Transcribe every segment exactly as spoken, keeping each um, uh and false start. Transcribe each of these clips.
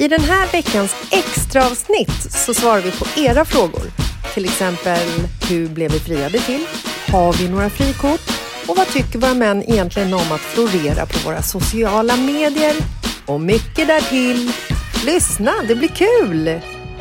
I den här veckans extra avsnitt så svarar vi på era frågor. Till exempel, hur blev vi friade till? Har vi några frikort? Och vad tycker våra män egentligen om att florera på våra sociala medier? Och mycket därtill. Lyssna, det blir kul!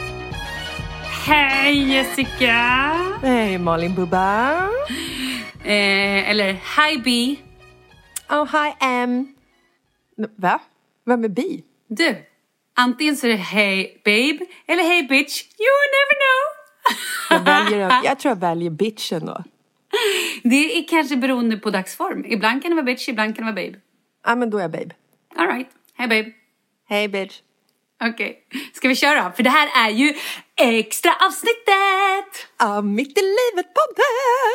Hej Jessica! Hej Malin Bubba! Eh, eller hi B. Oh, hi M. Va? Vem är B? Du, antingen så är det hej babe eller hej bitch. You will never know. jag, väljer, jag tror jag väljer bitchen då. Det är kanske beroende på dagsform. Ibland kan det vara bitch, ibland kan det vara babe. Ja, men då är jag babe. All right. Hej babe. Hej bitch. Okej, okay. Ska vi köra? För det här är ju extra avsnittet! Ja, mitt i livet podden!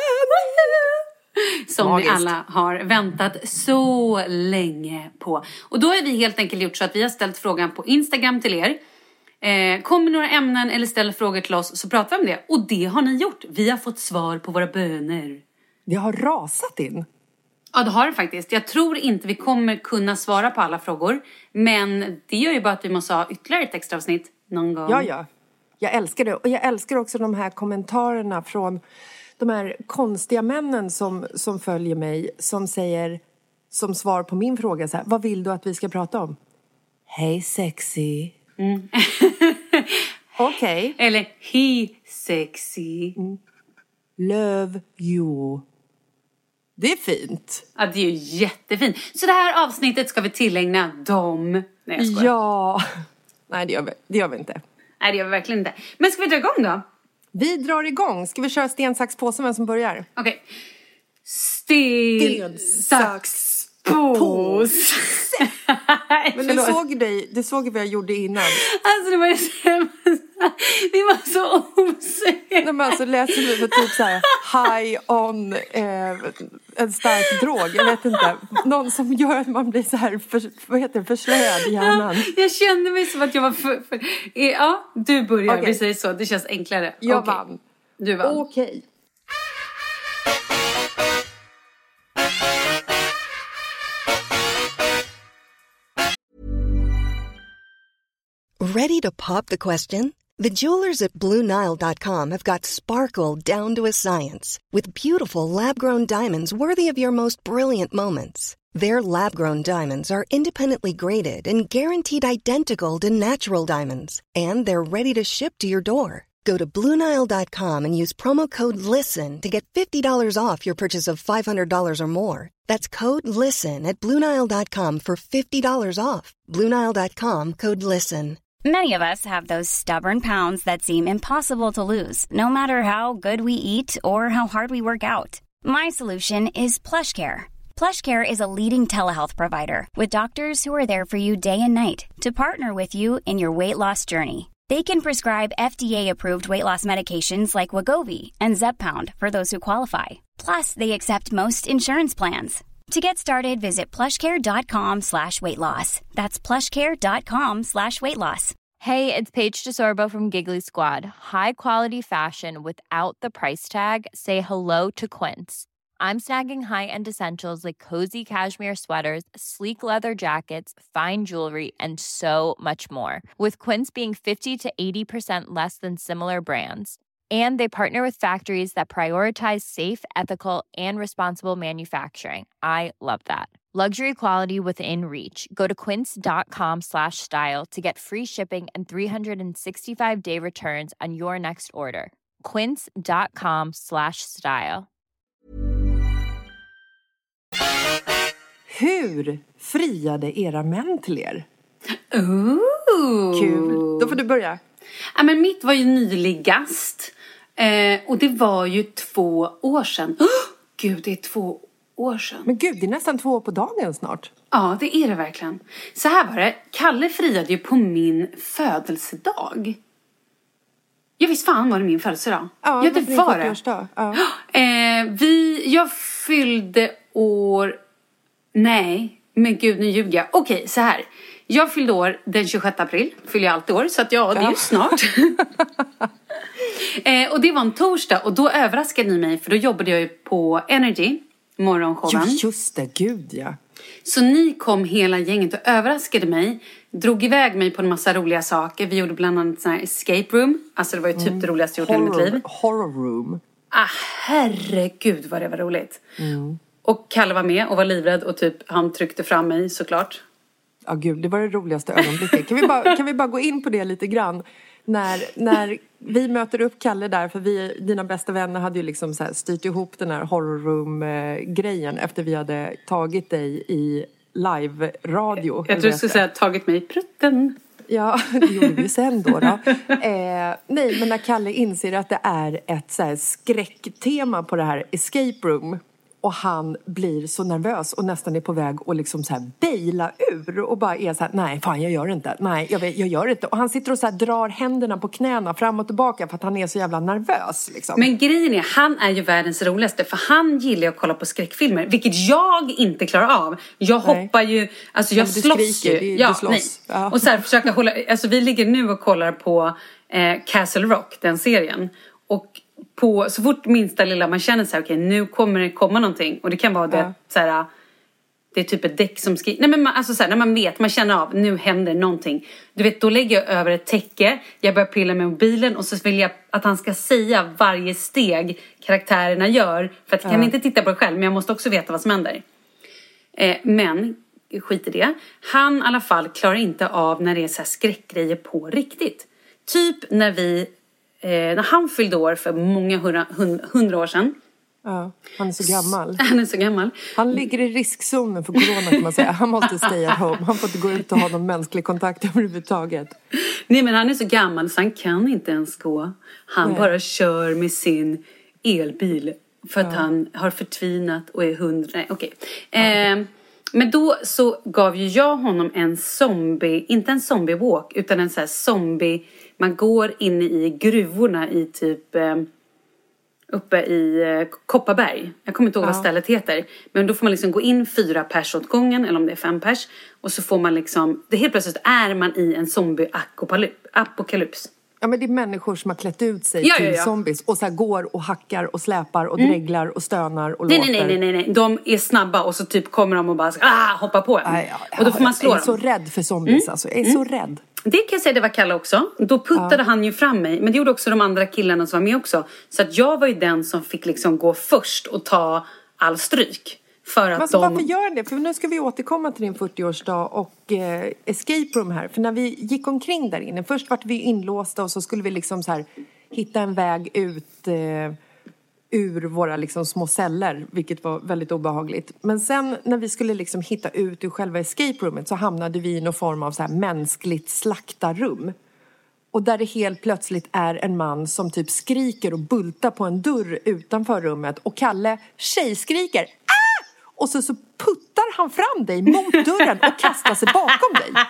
Som Magiskt. Vi alla har väntat så länge på. Och då har vi helt enkelt gjort så att vi har ställt frågan på Instagram till er. Eh, kommer några ämnen eller ställer frågor till oss så pratar vi om det. Och det har ni gjort. Vi har fått svar på våra böner. Det har rasat in. Ja, det har det faktiskt. Jag tror inte vi kommer kunna svara på alla frågor. Men det gör ju bara att vi måste ha ytterligare ett extra avsnitt någon gång. Ja, ja. Jag älskar det. Och jag älskar också de här kommentarerna från de här konstiga männen som, som följer mig. Som säger, som svar på min fråga så här: vad vill du att vi ska prata om? Hej sexy. Mm. Okej. Okay. Eller he sexy. Mm. Love you. Det är fint. Ja, det är ju jättefint. Så det här avsnittet ska vi tillägna dem. Nej, jag skojar. Ja. Nej, det gör vi, det gör vi inte. Nej, det gör vi verkligen inte. Men ska vi dra igång då? Vi drar igång. Ska vi köra sten, sax, påse, vem som börjar? Okej. Okay. Sten, sax, påse. Men du såg dig, du såg vad jag gjorde innan. Alltså det var ju så... Vi var så osäkra. Men alltså läser vi för typ så här high on eh, en stark drog, jag vet inte. Någon som gör att man blir så här för, vad heter det, förslöad i hjärnan. Ja, jag kände mig som att jag var för... för ja, du börjar, okay. Vi säger så, det känns enklare. Jag okay. vann. Du vann. Okej. Okay. Ready to pop the question? The jewelers at Blue Nile dot com have got sparkle down to a science with beautiful lab-grown diamonds worthy of your most brilliant moments. Their lab-grown diamonds are independently graded and guaranteed identical to natural diamonds, and they're ready to ship to your door. Go to Blue Nile dot com and use promo code LISTEN to get fifty dollars off your purchase of five hundred dollars or more. That's code LISTEN at Blue Nile dot com for fifty dollars off. Blue Nile dot com, code LISTEN. Many of us have those stubborn pounds that seem impossible to lose, no matter how good we eat or how hard we work out. My solution is PlushCare. PlushCare is a leading telehealth provider with doctors who are there for you day and night to partner with you in your weight loss journey. They can prescribe F D A-approved weight loss medications like Wegovy and Zepbound for those who qualify. Plus, they accept most insurance plans. To get started, visit plushcare.com slash weight loss. That's plushcare.com slash weight loss. Hey, it's Paige DeSorbo from Giggly Squad. High quality fashion without the price tag. Say hello to Quince. I'm snagging high-end essentials like cozy cashmere sweaters, sleek leather jackets, fine jewelry, and so much more. With Quince being fifty to eighty percent less than similar brands. And they partner with factories that prioritize safe, ethical, and responsible manufacturing. I love that. Luxury quality within reach. Go to quince.com slash style to get free shipping and three sixty-five day returns on your next order. Quince.com slash style. Hur friade era män till er? Ooh. Kul. Då får du börja. Ja, men mitt var ju nyligast. Eh, och det var ju två år sedan. Oh, gud, det är två år sedan. Men gud, det är nästan två år på dagen snart. Ja, det är det verkligen. Så här var det. Kalle friade ju på min födelsedag. Jag visst fan var det min födelsedag. Ja, ja det var det. Ja. Eh, vi, jag fyllde år... Nej, men gud, nu ljuger jag. Okej, så här. Jag fyllde år den tjugosjätte april. Fyller jag alltid år, så att ja, det är ju snart. eh, och det var en torsdag. Och då överraskade ni mig. För då jobbade jag ju på Energy, morgonshowen. Jo, just det, gud ja. Så ni kom hela gänget och överraskade mig. Drog iväg mig på en massa roliga saker. Vi gjorde bland annat sån här escape room. Alltså det var ju typ mm. det roligaste jag gjort i mitt liv. Horror room. Ah, herregud vad det var roligt. Mm. Och Kalle var med och var livrädd. Och typ han tryckte fram mig såklart. Ja gud, det var det roligaste ögonblicket. Kan vi bara, kan vi bara gå in på det lite grann? När, när vi möter upp Kalle där, för vi, dina bästa vänner hade ju liksom så här styrt ihop den här horror room-grejen efter vi hade tagit dig i live-radio. Jag tror du skulle säga tagit mig i prutten. Ja, det gjorde vi sen då. då. Eh, nej, men när Kalle inser att det är ett så här skräcktema på det här escape room. Och han blir så nervös och nästan är på väg att liksom så här bejla ur. Och bara är så här, nej fan jag gör det inte. Nej jag, jag gör det inte. Och han sitter och så här drar händerna på knäna fram och tillbaka för att han är så jävla nervös. Liksom. Men grejen är, han är ju världens roligaste. För han gillar att kolla på skräckfilmer. Vilket jag inte klarar av. Jag nej. hoppar ju, alltså jag ja, slåss skriker, ju. du, ja, du slåss. Nej. Ja. Och så här försöka hålla, alltså vi ligger nu och kollar på eh, Castle Rock, den serien. Och på, så fort minsta lilla man känner så här, okej okay, nu kommer det komma någonting. Och det kan vara det ja. så här, det är typ ett däck som skriver. Nej men man, alltså så här, när man vet, man känner av, nu händer någonting. Du vet, då lägger jag över ett täcke. Jag börjar pilla med mobilen och så vill jag att han ska säga varje steg karaktärerna gör. För att jag kan ja. inte titta på det själv, men jag måste också veta vad som händer. Eh, men, skit i det. Han i alla fall klarar inte av när det är så här skräckgrejer på riktigt. Typ när vi... Eh, när han fyllde år för många hundra, hundra år sedan. Ja, han är så gammal. Han är så gammal. Han ligger i riskzonen för corona kan man säga. Han måste stay at home. Han får inte gå ut och ha någon mänsklig kontakt överhuvudtaget. Nej men han är så gammal så han kan inte ens gå. Han Nej. bara kör med sin elbil. För att ja. han har förtvinat och är hundra. Nej okej. Okay. Eh, okay. Men då så gav ju jag honom en zombie. Inte en zombie walk utan en så här zombie... Man går in i gruvorna i typ eh, uppe i eh, Kopparberg. Jag kommer inte ihåg ja. vad stället heter. Men då får man liksom gå in fyra pers åt gången. Eller om det är fem pers. Och så får man liksom... Det helt plötsligt är man i en zombie-apokalyps. Ja men det är människor som har klätt ut sig ja, till ja, ja. zombies. Och så här går och hackar och släpar och mm. dreglar och stönar och nej, låter. Nej, nej, nej, nej. De är snabba och så typ kommer de och bara ah, hoppar på en. Aj, ja, ja, och då får man slå Jag är dem. så rädd för zombies mm. alltså. Jag är mm. så rädd. Det kan jag säga, det var Kalle också. Då puttade ja. han ju fram mig. Men det gjorde också de andra killarna som var med också. Så att jag var ju den som fick liksom gå först och ta all stryk. För att alltså, de... Varför gör det? För nu ska vi återkomma till din fyrtioårsdag och eh, escape room här. För när vi gick omkring där inne. Först var vi inlåsta och så skulle vi liksom så här hitta en väg ut... Eh, ur våra liksom små celler, vilket var väldigt obehagligt. Men sen när vi skulle liksom hitta ut ur själva escape roomet så hamnade vi i någon form av så här mänskligt slaktarrum. Och där det helt plötsligt är en man som typ skriker och bultar på en dörr utanför rummet. Och Kalle tjejskriker ah! Och så, så puttar han fram dig mot dörren och kastar sig bakom dig.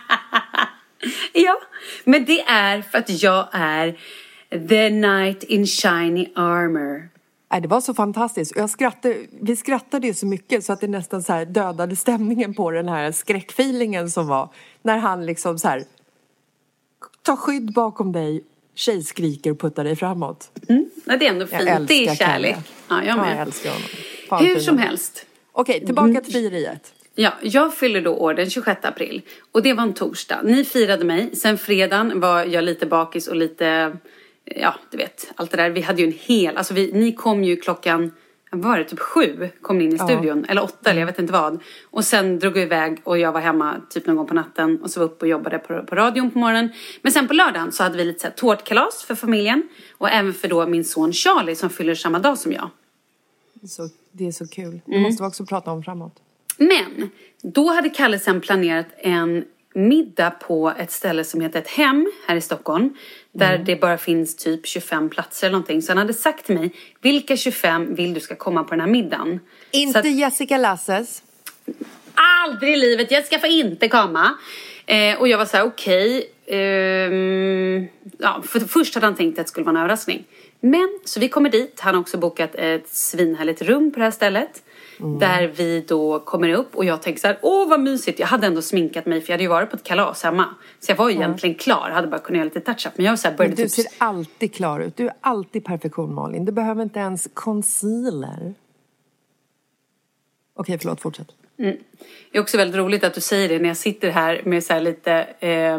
Ja, men det är för att jag är the knight in shiny armor. Nej, det var så fantastiskt. Jag skrattade, vi skrattade ju så mycket så att det nästan så här dödade stämningen på den här skräckfeelingen som var. När han liksom så här tar skydd bakom dig, tjejskriker och puttar dig framåt. Mm. Ja, det är ändå fint. Det är kärlek. Ja, jag med. Ja, jag älskar honom. Fan, hur fina. som helst. Okej, tillbaka till frieriet. Ja, jag fyller då år den tjugosjätte april. Och det var en torsdag. Ni firade mig. Sen fredagen var jag lite bakis och lite... Ja, du vet, allt det där. Vi hade ju en hel... Alltså vi, ni kom ju klockan... Vad var det? Typ sju kom ni in i studion. Ja. Eller åtta, eller jag vet inte vad. Och sen drog jag iväg och jag var hemma typ någon gång på natten. Och så var upp och jobbade på, på radion på morgonen. Men sen på lördagen så hade vi lite så här tårtkalas för familjen. Och även för då min son Charlie som fyller samma dag som jag. Så, det är så kul. Det mm. måste vi också prata om framåt. Men då hade Kalle sen planerat en middag på ett ställe som heter Ett Hem här i Stockholm. Där mm. det bara finns typ tjugofem platser eller någonting. Så han hade sagt till mig, vilka tjugofem vill du ska komma på den här middagen? Inte att, Jessica Lasses. Aldrig i livet, Jessica får inte komma. Eh, och jag var så här, okej. Okay, eh, ja, för först hade han tänkt att det skulle vara en överraskning. Men så vi kommer dit. Han har också bokat ett svinhärligt rum på det här stället. Mm. Där vi då kommer upp och jag tänker så här, åh vad mysigt. Jag hade ändå sminkat mig för jag hade ju varit på ett kalas hemma. Så jag var ju mm. egentligen klar, jag hade bara kunnat göra lite touch-up. Men jag var så här, började men du typ... ser alltid klar ut, du är alltid perfektion Malin. Du behöver inte ens concealer. Okej, förlåt, fortsätt. Mm. Det är också väldigt roligt att du säger det när jag sitter här med så här lite eh,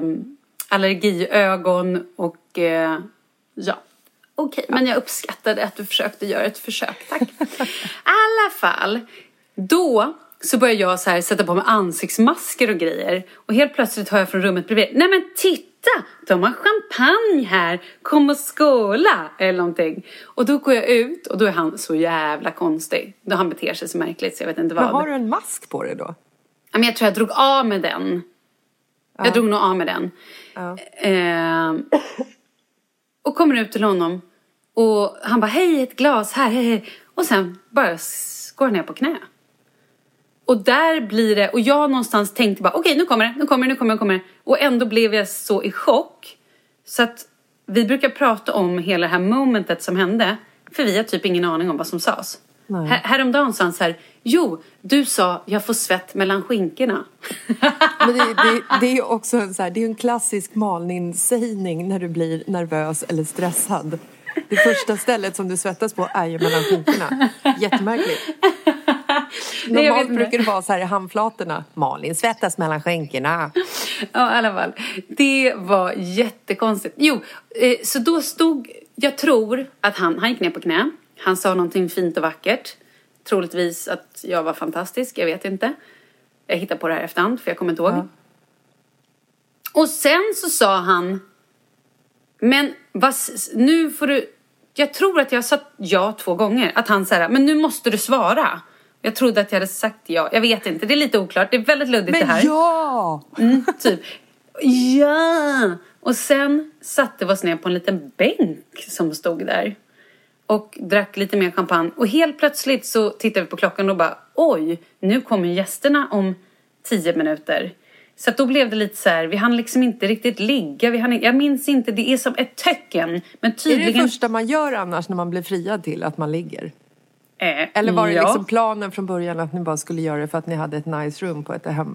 allergiögon och eh, ja, okej. Okay. Men jag uppskattade att du försökte göra ett försök, tack. I alla fall, då så börjar jag så här sätta på mig ansiktsmasker och grejer. Och helt plötsligt hör jag från rummet bredvid, nej men titta! De har champagne här. Kom och skåla. Eller någonting. Och då går jag ut. Och då är han så jävla konstig. Då han beter sig så märkligt. Så jag vet inte vad. Men har du en mask på dig då? Men jag tror jag drog av med den. Ja. Jag drog nog av med den. Ja. Eh, och kommer ut till honom. Och han bara, hej ett glas här. Hej, hej. Och sen bara går ner på knä. Och där blir det, och jag någonstans tänkte bara, okej okay, nu kommer det, nu kommer det, nu kommer det, nu kommer det. Och ändå blev jag så i chock. Så att vi brukar prata om hela det här momentet som hände. För vi har typ ingen aning om vad som sades. Här, häromdagen sa han så här, jo, du sa, jag får svett mellan skinkorna. Men det, det, det är ju också en, så här, det är en klassisk Malin-sägning när du blir nervös eller stressad. Det första stället som du svettas på är ju mellan skinkorna. Jättemärkligt. Normalt brukar det vara så här i handflatorna. Malin svettas mellan skinkorna. Ja, i alla fall. Det var jättekonstigt. Jo, eh, så då stod, jag tror att han, han gick ner på knä. Han sa någonting fint och vackert. Troligtvis att jag var fantastisk, jag vet inte. Jag hittar på det här efterhand, för jag kommer inte ihåg. Ja. Och sen så sa han, men vad, nu får du, jag tror att jag sa ja två gånger. Att han sa, men nu måste du svara. Jag trodde att jag hade sagt ja. Jag vet inte, det är lite oklart. Det är väldigt luddigt men det här. Men ja! Mm, typ. Ja! Och sen satte vi oss ner på en liten bänk som stod där. Och drack lite mer champagne. Och helt plötsligt så tittade vi på klockan och bara, oj, nu kommer gästerna om tio minuter. Så att då blev det lite så här, vi hann liksom inte riktigt ligga. Vi hann, jag minns inte, det är som ett töcken. Men tydligen... Är det det första man gör annars när man blir friad till att man ligger? Eh, Eller var det ja. liksom planen från början att ni bara skulle göra det för att ni hade ett nice room på ett hem?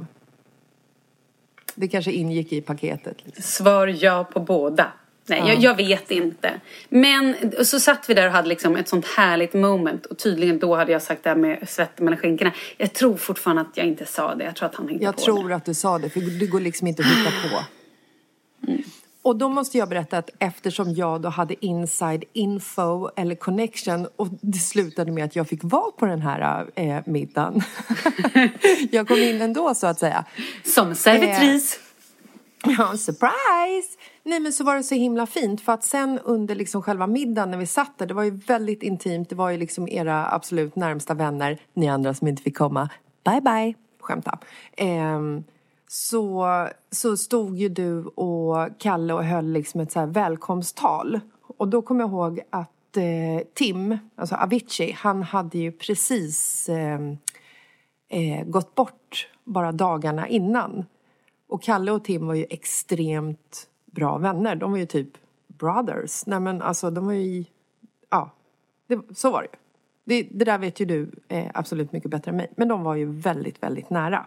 Det kanske ingick i paketet. Liksom. Svar ja på båda. Nej, ja. jag, jag vet inte. Men så satt vi där och hade liksom ett sånt härligt moment. Och tydligen då hade jag sagt det här med svett mellan skinkorna. Jag tror fortfarande att jag inte sa det. Jag tror att han hittade jag på tror det. att du sa det, för det går liksom inte att hitta på. Mm. Och då måste jag berätta att eftersom jag då hade inside info eller connection och det slutade med att jag fick vara på den här eh, middagen. Jag kom in ändå så att säga. Som servitris. Eh, ja, surprise! Nej, men så var det så himla fint för att sen under liksom själva middagen när vi satt där, det var ju väldigt intimt. Det var ju liksom era absolut närmsta vänner, ni andra som inte fick komma. Bye bye, skämta. Eh, Så, så stod ju du och Kalle och höll liksom ett så här välkomsttal. Och då kom jag ihåg att eh, Tim, alltså Avicii, han hade ju precis eh, eh, gått bort bara dagarna innan. Och Kalle och Tim var ju extremt bra vänner. De var ju typ brothers. Nej men alltså de var ju, ja, det, så var det ju. Det, det där vet ju du eh, absolut mycket bättre än mig. Men de var ju väldigt, väldigt nära.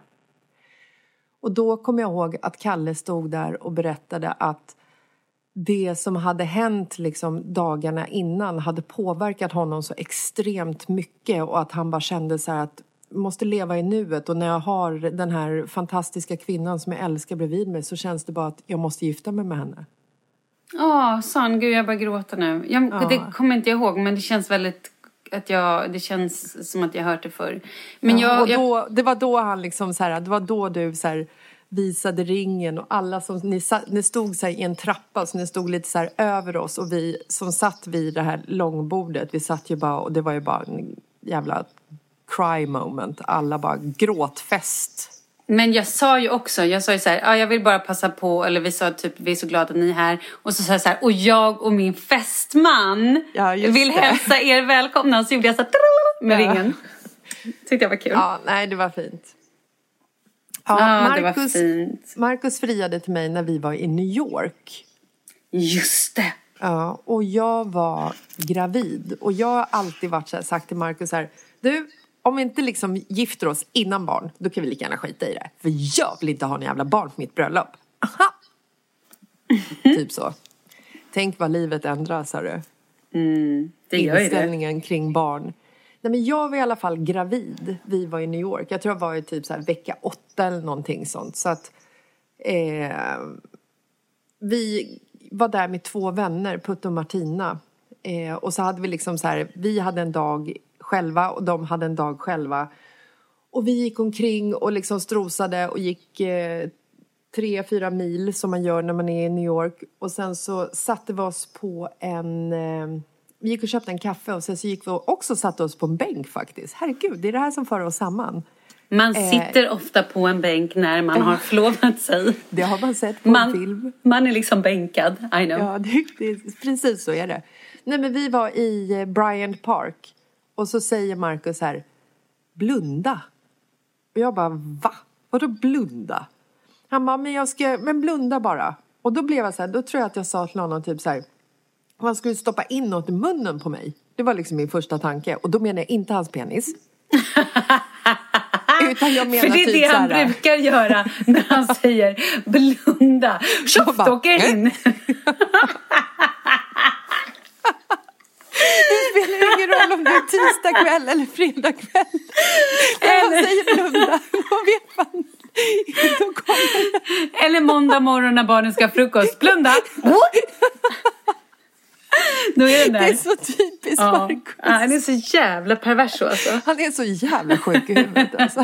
Och då kom jag ihåg att Kalle stod där och berättade att det som hade hänt liksom dagarna innan hade påverkat honom så extremt mycket. Och att han bara kände så här att måste leva i nuet. Och när jag har den här fantastiska kvinnan som jag älskar bredvid mig så känns det bara att jag måste gifta mig med henne. Ja, oh, sann, gud jag bara gråter nu. Jag, ja. Det kommer inte jag ihåg, men det känns väldigt... Att jag, det känns som att jag hört det förr. Men ja, jag, och då, jag... det var då han liksom så här, det var då du så här visade ringen och alla som, ni, ni stod så här i en trappa så ni stod lite så här över oss och vi som satt vid det här långbordet, vi satt ju bara och det var ju bara en jävla cry moment, alla bara gråtfest. Men jag sa ju också, jag sa ju så här, ja, jag vill bara passa på, eller vi sa typ, vi är så glada att ni är här. Och så sa jag så här, och jag och min fästman ja, vill det. hälsa er välkomna. Och så gjorde jag så här, med ja. ringen. Tyckte jag var kul. Ja, nej det var fint. Ja, ja Marcus, det var fint. Marcus friade till mig när vi var i New York. Just det. Ja, och jag var gravid. Och jag har alltid varit så här, sagt till Marcus så här, du... Om vi inte liksom gifter oss innan barn, då kan vi lika gärna skita i det. För jag vill inte ha några jävla barn för mitt bröllop. Aha! Typ så. Tänk vad livet ändras, hörru. Mm, det gör ju det. Inställningen kring barn. Nej, men jag var i alla fall gravid. Vi var i New York. Jag tror jag var i typ så här vecka åtta eller någonting sånt. Så att eh, vi var där med två vänner, Putte och Martina. Eh, och så hade vi liksom så här, vi hade en dag själva och de hade en dag själva. Och vi gick omkring och liksom strosade och gick eh, tre, fyra mil som man gör när man är i New York. Och sen så satte vi oss på en... Eh, vi gick och köpte en kaffe och sen så gick vi och också satte oss på en bänk faktiskt. Herregud, det är det här som för oss samman. Man sitter eh, ofta på en bänk när man har förlovat sig. Det har man sett på man, en film. Man är liksom bänkad, I know. Ja, det, det, precis så är det. Nej, men vi var i Bryant Park. Och så säger Marcus här, blunda. Och jag bara, va? Vadå blunda? Han bara, men jag ska, men blunda bara. Och då blev jag så här, då tror jag att jag sa till honom typ så här, man skulle stoppa in något i munnen på mig. Det var liksom min första tanke. Och då menar jag inte hans penis. Utan jag menar för det är typ det han såhär, brukar göra när han säger blunda. Tjoff, åker in. Det spelar ingen roll om det är tisdag kväll eller fredag kväll. När han säger blunda, då vet man. Då kommer... Eller måndag morgon när barnen ska ha frukost. Blunda. Då är det, där. Det är så typiskt ja. Marcus. Ja, han är så jävla pervers alltså. Han är så jävla sjuk i huvudet alltså.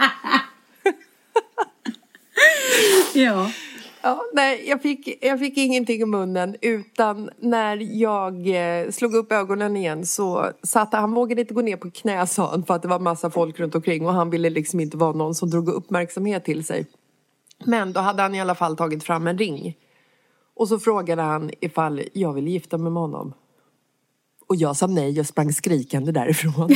Ja. Ja, nej, jag fick, jag fick ingenting i munnen, utan när jag eh, slog upp ögonen igen så satt han, vågade inte gå ner på knä, sa han, för att det var massa folk runt omkring och han ville liksom inte vara någon som drog uppmärksamhet till sig. Men då hade han i alla fall tagit fram en ring. Och så frågade han ifall jag ville gifta mig med honom. Och jag sa nej, jag sprang skrikande därifrån.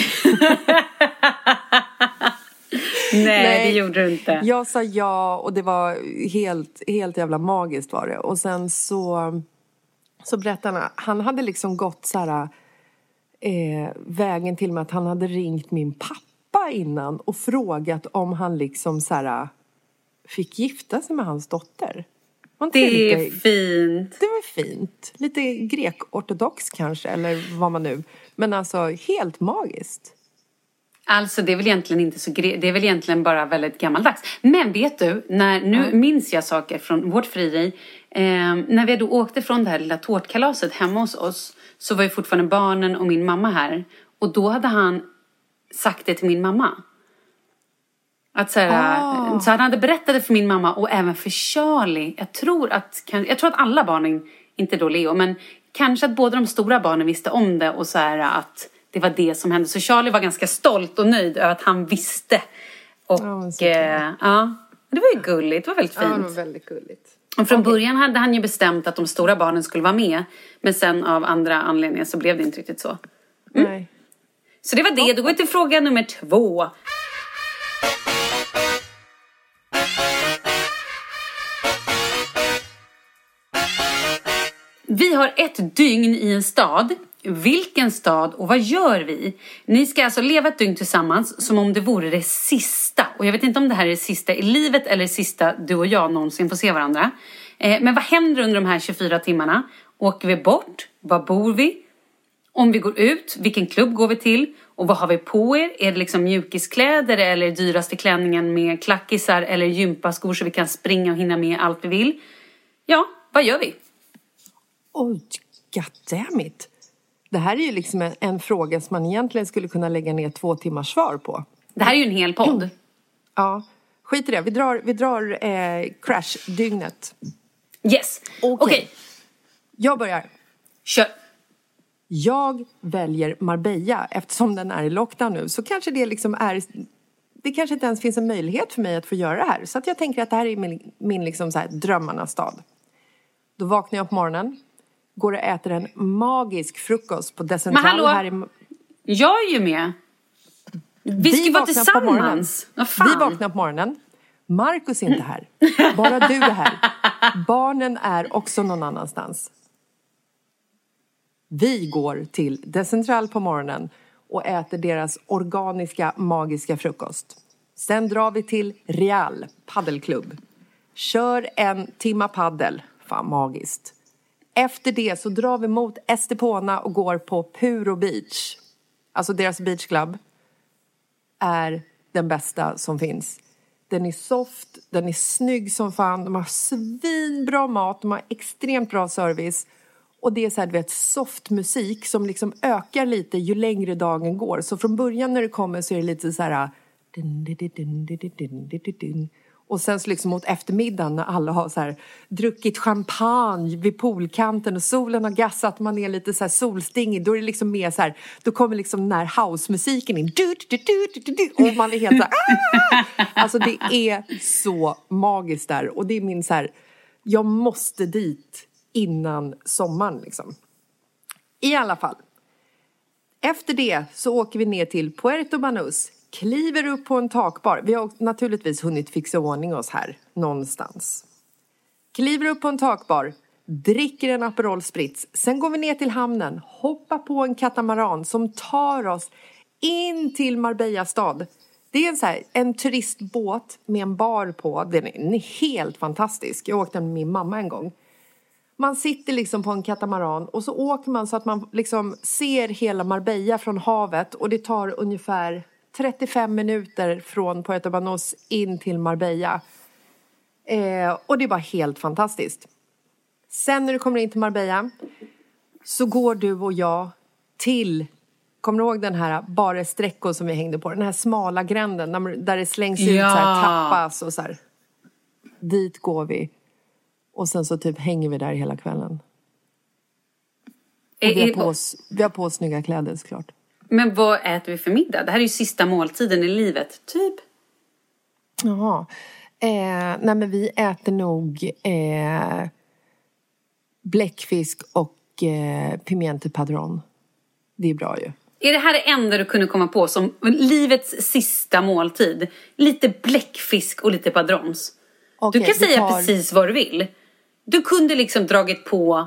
Nej, nej, det gjorde du inte. Jag sa ja och det var helt, helt jävla magiskt var det. Och sen så, så berättade han, han hade liksom gått så här, eh, vägen till mig att han hade ringt min pappa innan och frågat om han liksom så här, fick gifta sig med hans dotter. Det är lite, fint. Det var fint. Lite grek-ortodox kanske, eller vad man nu. Men alltså helt magiskt. Alltså det är väl egentligen inte så gre- det är väl egentligen bara väldigt gammaldags. Men vet du, när, nu mm. minns jag saker från vårt frieri. Eh, när vi då åkte från det här lilla tårtkalaset hemma hos oss, så var ju fortfarande barnen och min mamma här. Och då hade han sagt det till min mamma. Att så, här, ah. så han hade berättat det för min mamma och även för Charlie. Jag tror att, jag tror att alla barnen, inte då Leo, men kanske att båda de stora barnen visste om det och så här att det var det som hände. Så Charlie var ganska stolt och nöjd över att han visste. Och ja, eh, ja, det var ju gulligt. Det var väldigt fint. Ja, det var väldigt gulligt. Och från okay. början hade han ju bestämt att de stora barnen skulle vara med. Men sen av andra anledningar så blev det inte riktigt så. Mm. Nej. Så det var det. Då går vi till fråga nummer två. Vi har ett dygn i en stad. Vilken stad och vad gör vi? Ni ska alltså leva ett dygn tillsammans som om det vore det sista. Och jag vet inte om det här är det sista i livet eller det sista du och jag någonsin får se varandra. Eh, men vad händer under de här tjugofyra timmarna? Åker vi bort? Var bor vi? Om vi går ut, vilken klubb går vi till? Och vad har vi på er? Är det liksom mjukiskläder eller dyraste klänningen med klackisar eller gympaskor så vi kan springa och hinna med allt vi vill? Ja, vad gör vi? Oj, goddammit. Det här är ju liksom en, en fråga som man egentligen skulle kunna lägga ner två timmars svar på. Det här är ju en hel podd. Mm. Ja, skit i det. Vi drar, vi drar eh, crash-dygnet. Yes, okej. Okay. Okay. Jag börjar. Kör. Jag väljer Marbella. Eftersom den är i lockdown nu så kanske det liksom är... Det kanske inte ens finns en möjlighet för mig att få göra det här. Så att jag tänker att det här är min, min liksom så här drömmarnas stad. Då vaknar jag på morgonen. Går och äter en magisk frukost på Decentral. Men hallå, här i... jag är ju med. Vi, vi ska vara tillsammans. Vi vaknar på morgonen. Marcus är inte här. Bara du är här. Barnen är också någon annanstans. Vi går till Decentral på morgonen och äter deras organiska, magiska frukost. Sen drar vi till Real paddelklubb. Kör en timma paddel. Fan, magiskt. Efter det så drar vi mot Estepona och går på Puro Beach. Alltså deras beach club är den bästa som finns. Den är soft, den är snygg som fan. De har svinbra mat, de har extremt bra service. Och det är så här, du vet, soft musik som liksom ökar lite ju längre dagen går. Så från början när det kommer så är det lite så här... Och sen så liksom mot eftermiddagen när alla har så här druckit champagne vid poolkanten och solen har gassat, man är lite så här solstingig, då är det liksom mer så här, då kommer liksom den här housemusiken in och man är helt så här, ah! Alltså det är så magiskt där, och det är min så här, jag måste dit innan sommaren liksom. I alla fall, efter det så åker vi ner till Puerto Banús. Kliver upp på en takbar. Vi har naturligtvis hunnit fixa ordning oss här någonstans. Kliver upp på en takbar. Dricker en Aperol Spritz. Sen går vi ner till hamnen. Hoppar på en katamaran som tar oss in till Marbella stad. Det är en, så här, en turistbåt med en bar på. Den är, den är helt fantastisk. Jag åkte med min mamma en gång. Man sitter liksom på en katamaran och så åker man så att man liksom ser hela Marbella från havet. Och det tar ungefär trettiofem minuter från Puerto Banús in till Marbella. Eh, och det är bara helt fantastiskt. Sen när du kommer in till Marbella så går du och jag till, kommer du ihåg den här bara sträckor som vi hängde på? Den här smala gränden där det slängs ut ja. så här, tappas och så här. Dit går vi. Och sen så typ hänger vi där hela kvällen. Och vi har på oss, vi har på oss snygga kläder såklart. Men vad äter vi för middag? Det här är ju sista måltiden i livet, typ. Jaha. Eh, nej men vi äter nog eh, bläckfisk och eh, pimiento padron. Det är bra ju. Är det här det enda du kunde komma på som livets sista måltid? Lite bläckfisk och lite padrons. Okay, du kan säga tar... precis vad du vill. Du kunde liksom dragit på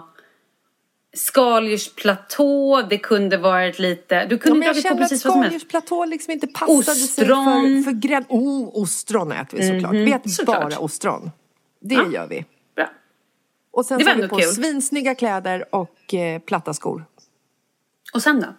skaldjursplatå, det kunde varit lite... Du kunde ja, dragit på precis vad som helst. Skaldjursplatå liksom inte passade ostron. Sig för, för grädd... Oh, ostron äter vi såklart. Mm-hmm. Vi äter såklart. Bara ostron. Det ja. Gör vi. Bra. Och sen så har vi på kul. Svinsnygga kläder och eh, platta skor. Och sen då?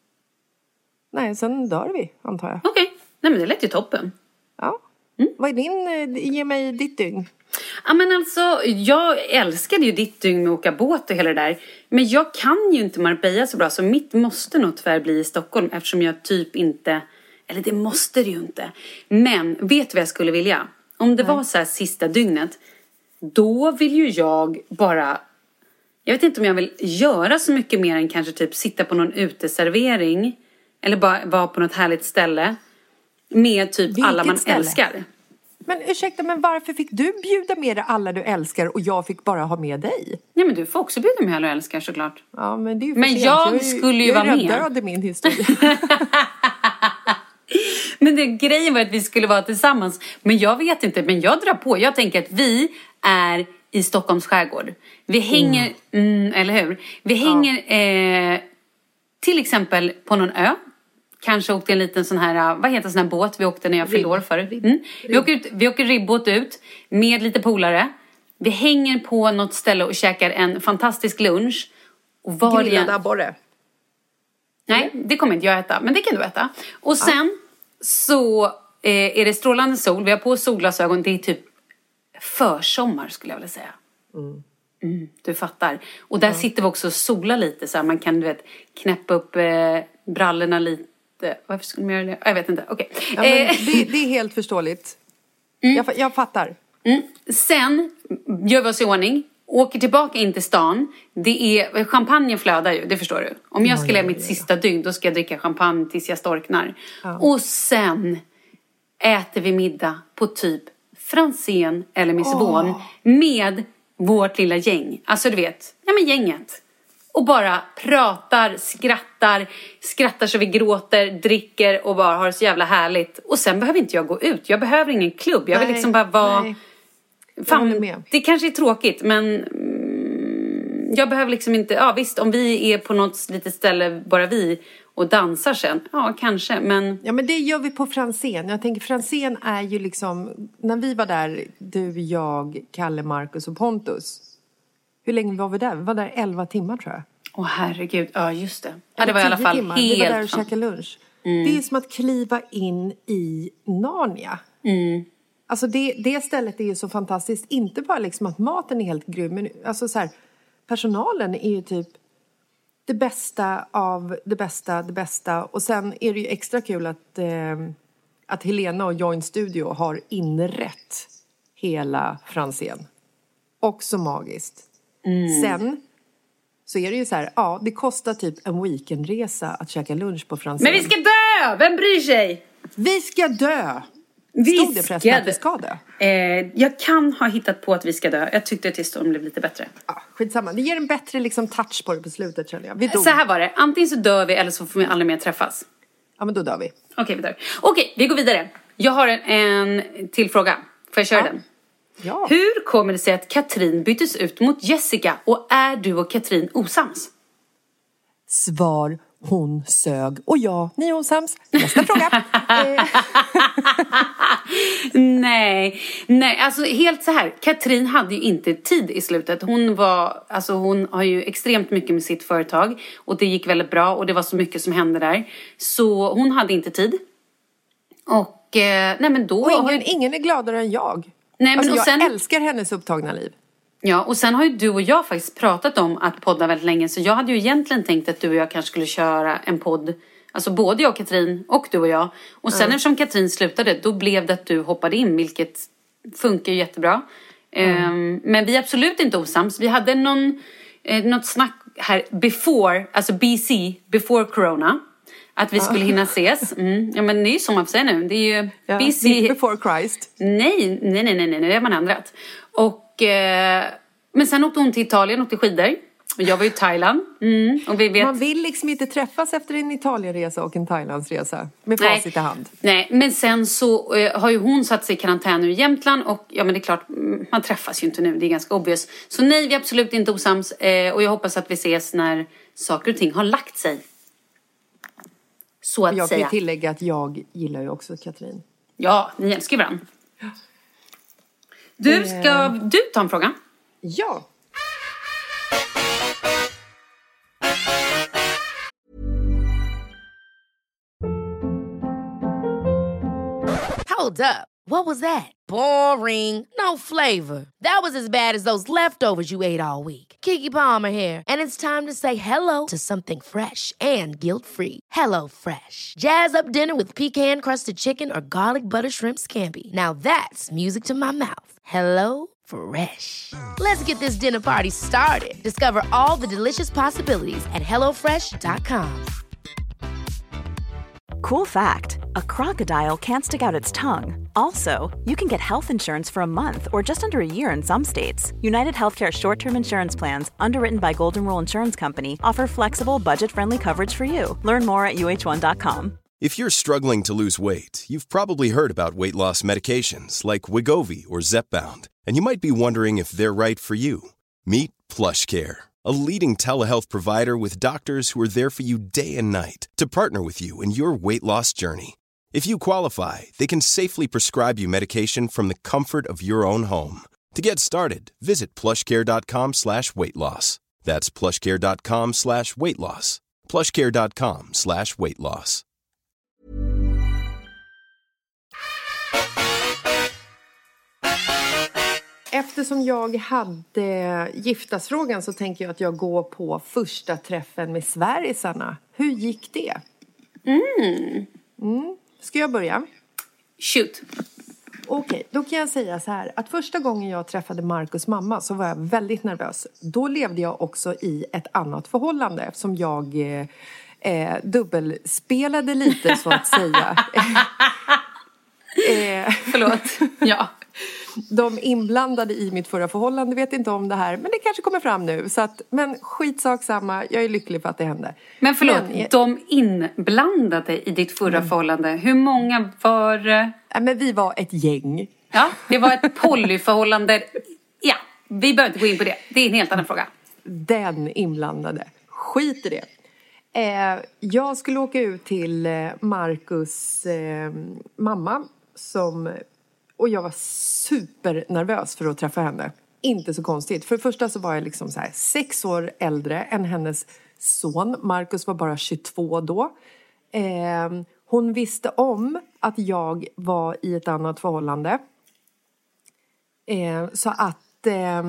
Nej, sen dör vi, antar jag. Okej. Okay. Nej, men det lät ju toppen. Ja. Mm. Vad är din... Ge mig ditt dygn. Ja, men alltså, jag älskade ju ditt dygn med att åka båt och hela det där. Men jag kan ju inte Marbella så bra, så mitt måste nog tyvärr bli i Stockholm. Eftersom jag typ inte, eller det måste det ju inte. Men vet du vad jag skulle vilja? Om det Nej. Var så här sista dygnet, då vill ju jag bara... Jag vet inte om jag vill göra så mycket mer än kanske typ sitta på någon uteservering. Eller bara vara på något härligt ställe. Med typ Vilket alla man ställe? Älskar. Men ursäkta, men varför fick du bjuda med dig alla du älskar och jag fick bara ha med dig? Nej, men du får också bjuda med alla du älskar såklart. Ja, men det är ju för Men sent. jag, jag skulle ju jag vara med. Jag är död i min historia. Men det, grejen var att vi skulle vara tillsammans. Men jag vet inte, men jag drar på. Jag tänker att vi är i Stockholms skärgård. Vi hänger, mm. Mm, eller hur? Vi hänger ja. eh, till exempel på någon ö. Kanske åkte en liten sån här, vad heter sån här båt vi åkte när jag fyllde år förut. Mm. Vi, åker ut, vi åker ribbåt ut med lite polare. Vi hänger på något ställe och käkar en fantastisk lunch. Och var Grillad abborre. Nej, det kommer inte jag äta, men det kan du äta. Och sen ja. Så eh, är det strålande sol. Vi har på solglasögon, det är typ försommar skulle jag vilja säga. Mm. Mm, du fattar. Och där mm. sitter vi också och solar lite så här. Man kan, du vet, knäppa upp eh, brallorna lite. Varför skulle man göra det? Jag vet inte. Okej. Okay. Ja, det, det är helt förståeligt. Mm. Jag, jag fattar. Mm. Sen gör vi oss i ordning. Åker tillbaka in till stan. Det är, champagne flödar ju, det förstår du. Om jag ska ja, leva mitt ja, sista ja. dygn, då ska jag dricka champagne tills jag storknar. Ja. Och sen äter vi middag på typ Franzén eller Miss Bon oh. med vårt lilla gäng. Alltså du vet, ja men gänget. Och bara pratar, skrattar, skrattar så vi gråter, dricker och bara har det så jävla härligt. Och sen behöver inte jag gå ut. Jag behöver ingen klubb. Jag vill nej, liksom bara vara... Nej. Fan, det kanske är tråkigt, men mm, jag behöver liksom inte... Ja visst, om vi är på något litet ställe, bara vi, och dansar sen. Ja, kanske, men... Ja, men det gör vi på Franzén. Jag tänker, Franzén är ju liksom... När vi var där, du, jag, Kalle, Marcus och Pontus. Hur länge var vi där? Vi var där elva timmar, tror jag. Åh herregud, ja just det. Ja, det var i alla fall timmar. helt... Det var där och käka lunch. Mm. Det är som att kliva in i Narnia. Mm. Alltså det, det stället är ju så fantastiskt. Inte bara liksom att maten är helt grym. Men alltså så här, personalen är ju typ det bästa av det bästa, det bästa. Och sen är det ju extra kul att, eh, att Helena och Joint Studio har inrätt hela Franzén. Också magiskt. Mm. Sen så är det ju så här, ja, det kostar typ en weekendresa att käka lunch på Franzén. Men vi ska dö! Vem bryr sig? Vi ska dö! Vi Stod det förresten att vi ska dö? Eh, jag kan ha hittat på att vi ska dö. Jag tyckte att tisdagen blev lite bättre. Ja, skitsamma. Det ger en bättre liksom, touch på det på slutet, känner jag. Vi dog. Så här var det. Antingen så dör vi eller så får vi aldrig mer träffas. Ja, men då dör vi. Okej, okay, vi dör. Okej, okay, vi går vidare. Jag har en, en till fråga. Får jag köra ja. den? Ja. Hur kommer det sig att Katrin byttes ut mot Jessica? Och är du och Katrin osams? Svar, hon sög. Och ja, ni är osams. Nästa fråga. nej, nej, alltså helt så här. Katrin hade ju inte tid i slutet. Hon var, alltså hon har ju extremt mycket med sitt företag. Och det gick väldigt bra och det var så mycket som hände där. Så hon hade inte tid. Och, eh, nej men då... Och ingen, ingen är gladare än jag. Nej, men alltså, och jag sen, älskar hennes upptagna liv. Ja, och sen har ju du och jag faktiskt pratat om att podda väldigt länge. Så jag hade ju egentligen tänkt att du och jag kanske skulle köra en podd. Alltså både jag och Katrin och du och jag. Och sen mm. eftersom Katrin slutade, då blev det att du hoppade in. Vilket funkar ju jättebra. Mm. Um, men vi är absolut inte osams. Vi hade någon, eh, något snack här before, alltså B C, before corona. Att vi skulle hinna ses. Mm. Ja, men det är ju som man får säga nu. Det är ju ja, B C. Before Christ. Nej, nej, nej, nej, nej. Det har man ändrat. Och, eh, men sen åkte hon till Italien och åkte skidor. Och jag var ju i Thailand. Mm. Och vi vet... Man vill liksom inte träffas efter en Italienresa och en Thailandsresa. Med facit i hand. Nej, men sen så eh, har ju hon satt sig i karantän nu i Jämtland. Och ja, men det är klart, man träffas ju inte nu. Det är ganska obvious. Så nej, vi är absolut inte osams. Eh, och jag hoppas att vi ses när saker och ting har lagt sig. Så att jag säga. kan ju tillägga att jag gillar ju också Katrin. Ja, ni älskar varandra. Du, ska du ta en fråga? Ja. Hold up. What was that? Boring. No flavor. That was as bad as those leftovers you ate all week. Keke Palmer here. And it's time to say hello to something fresh and guilt-free. Hello Fresh. Jazz up dinner with pecan-crusted chicken or garlic butter shrimp scampi. Now that's music to my mouth. Hello Fresh. Let's get this dinner party started. Discover all the delicious possibilities at hello fresh dot com. Cool fact, a crocodile can't stick out its tongue. Also, you can get health insurance for a month or just under a year in some states. United Healthcare short-term insurance plans, underwritten by Golden Rule Insurance Company, offer flexible, budget-friendly coverage for you. Learn more at U H one dot com. If you're struggling to lose weight, you've probably heard about weight loss medications like Wegovy or Zepbound, and you might be wondering if they're right for you. Meet PlushCare, a leading telehealth provider with doctors who are there for you day and night to partner with you in your weight loss journey. If you qualify, they can safely prescribe you medication from the comfort of your own home. To get started, visit plushcare.com slash weight loss. That's plushcare.com slash weight loss. plushcare.com slash weight loss. Eftersom jag hade giftasfrågan så tänker jag att jag går på första träffen med Sverigesarna. Hur gick det? Mm. Mm. Ska jag börja? Shoot. Okej, okay, då kan jag säga så här. Att första gången jag träffade Marcus mamma så var jag väldigt nervös. Då levde jag också i ett annat förhållande. Eftersom jag eh, eh, dubbelspelade lite så att säga. eh, Förlåt, ja. De inblandade i mitt förra förhållande vet inte om det här. Men det kanske kommer fram nu. Så att, men skitsak samma. Jag är lycklig för att det hände. Men förlåt, men, de inblandade i ditt förra mm. förhållande. Hur många var... Ja, men vi var ett gäng. Ja, det var ett polyförhållande. Ja, vi behöver inte gå in på det. Det är en helt annan fråga. Den inblandade. Skit i det. Eh, jag skulle åka ut till Marcus eh, mamma som... Och jag var supernervös för att träffa henne. inte så konstigt. För det första så var jag liksom så här sex år äldre än hennes son. Marcus var bara tjugotvå då. Eh, hon visste om att jag var i ett annat förhållande. Eh, så att eh,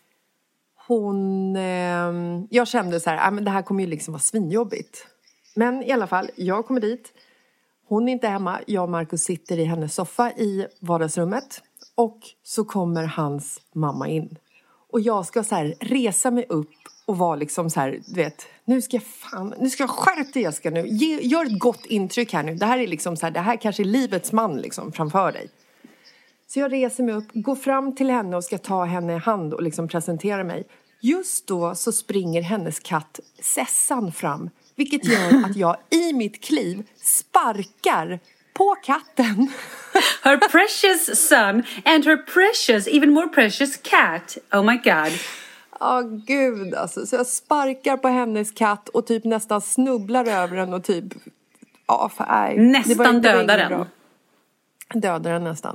hon... Eh, jag kände så här, ah, men det här kommer ju liksom vara svinjobbigt. Men i alla fall, jag kommer dit. Hon är inte hemma. Jag och Marcus sitter i hennes soffa i vardagsrummet. Och så kommer hans mamma in. Och jag ska så här resa mig upp och vara liksom så här, du vet, nu ska jag fan, nu ska jag skärpa dig, Jessica nu. Ge, gör ett gott intryck här nu. Det här är liksom så här, det här kanske är livets man liksom framför dig. Så jag reser mig upp, går fram till henne och ska ta henne i hand och liksom presentera mig. Just då så springer hennes katt Sessan fram. Vilket gör att jag i mitt kliv sparkar på katten. Her precious son and her precious, even more precious cat. Oh my god. Ja, oh, gud alltså. Så jag sparkar på hennes katt och typ nästan snubblar över den och typ... Ja, för, nej. Nästan dödar den. Dödar den nästan.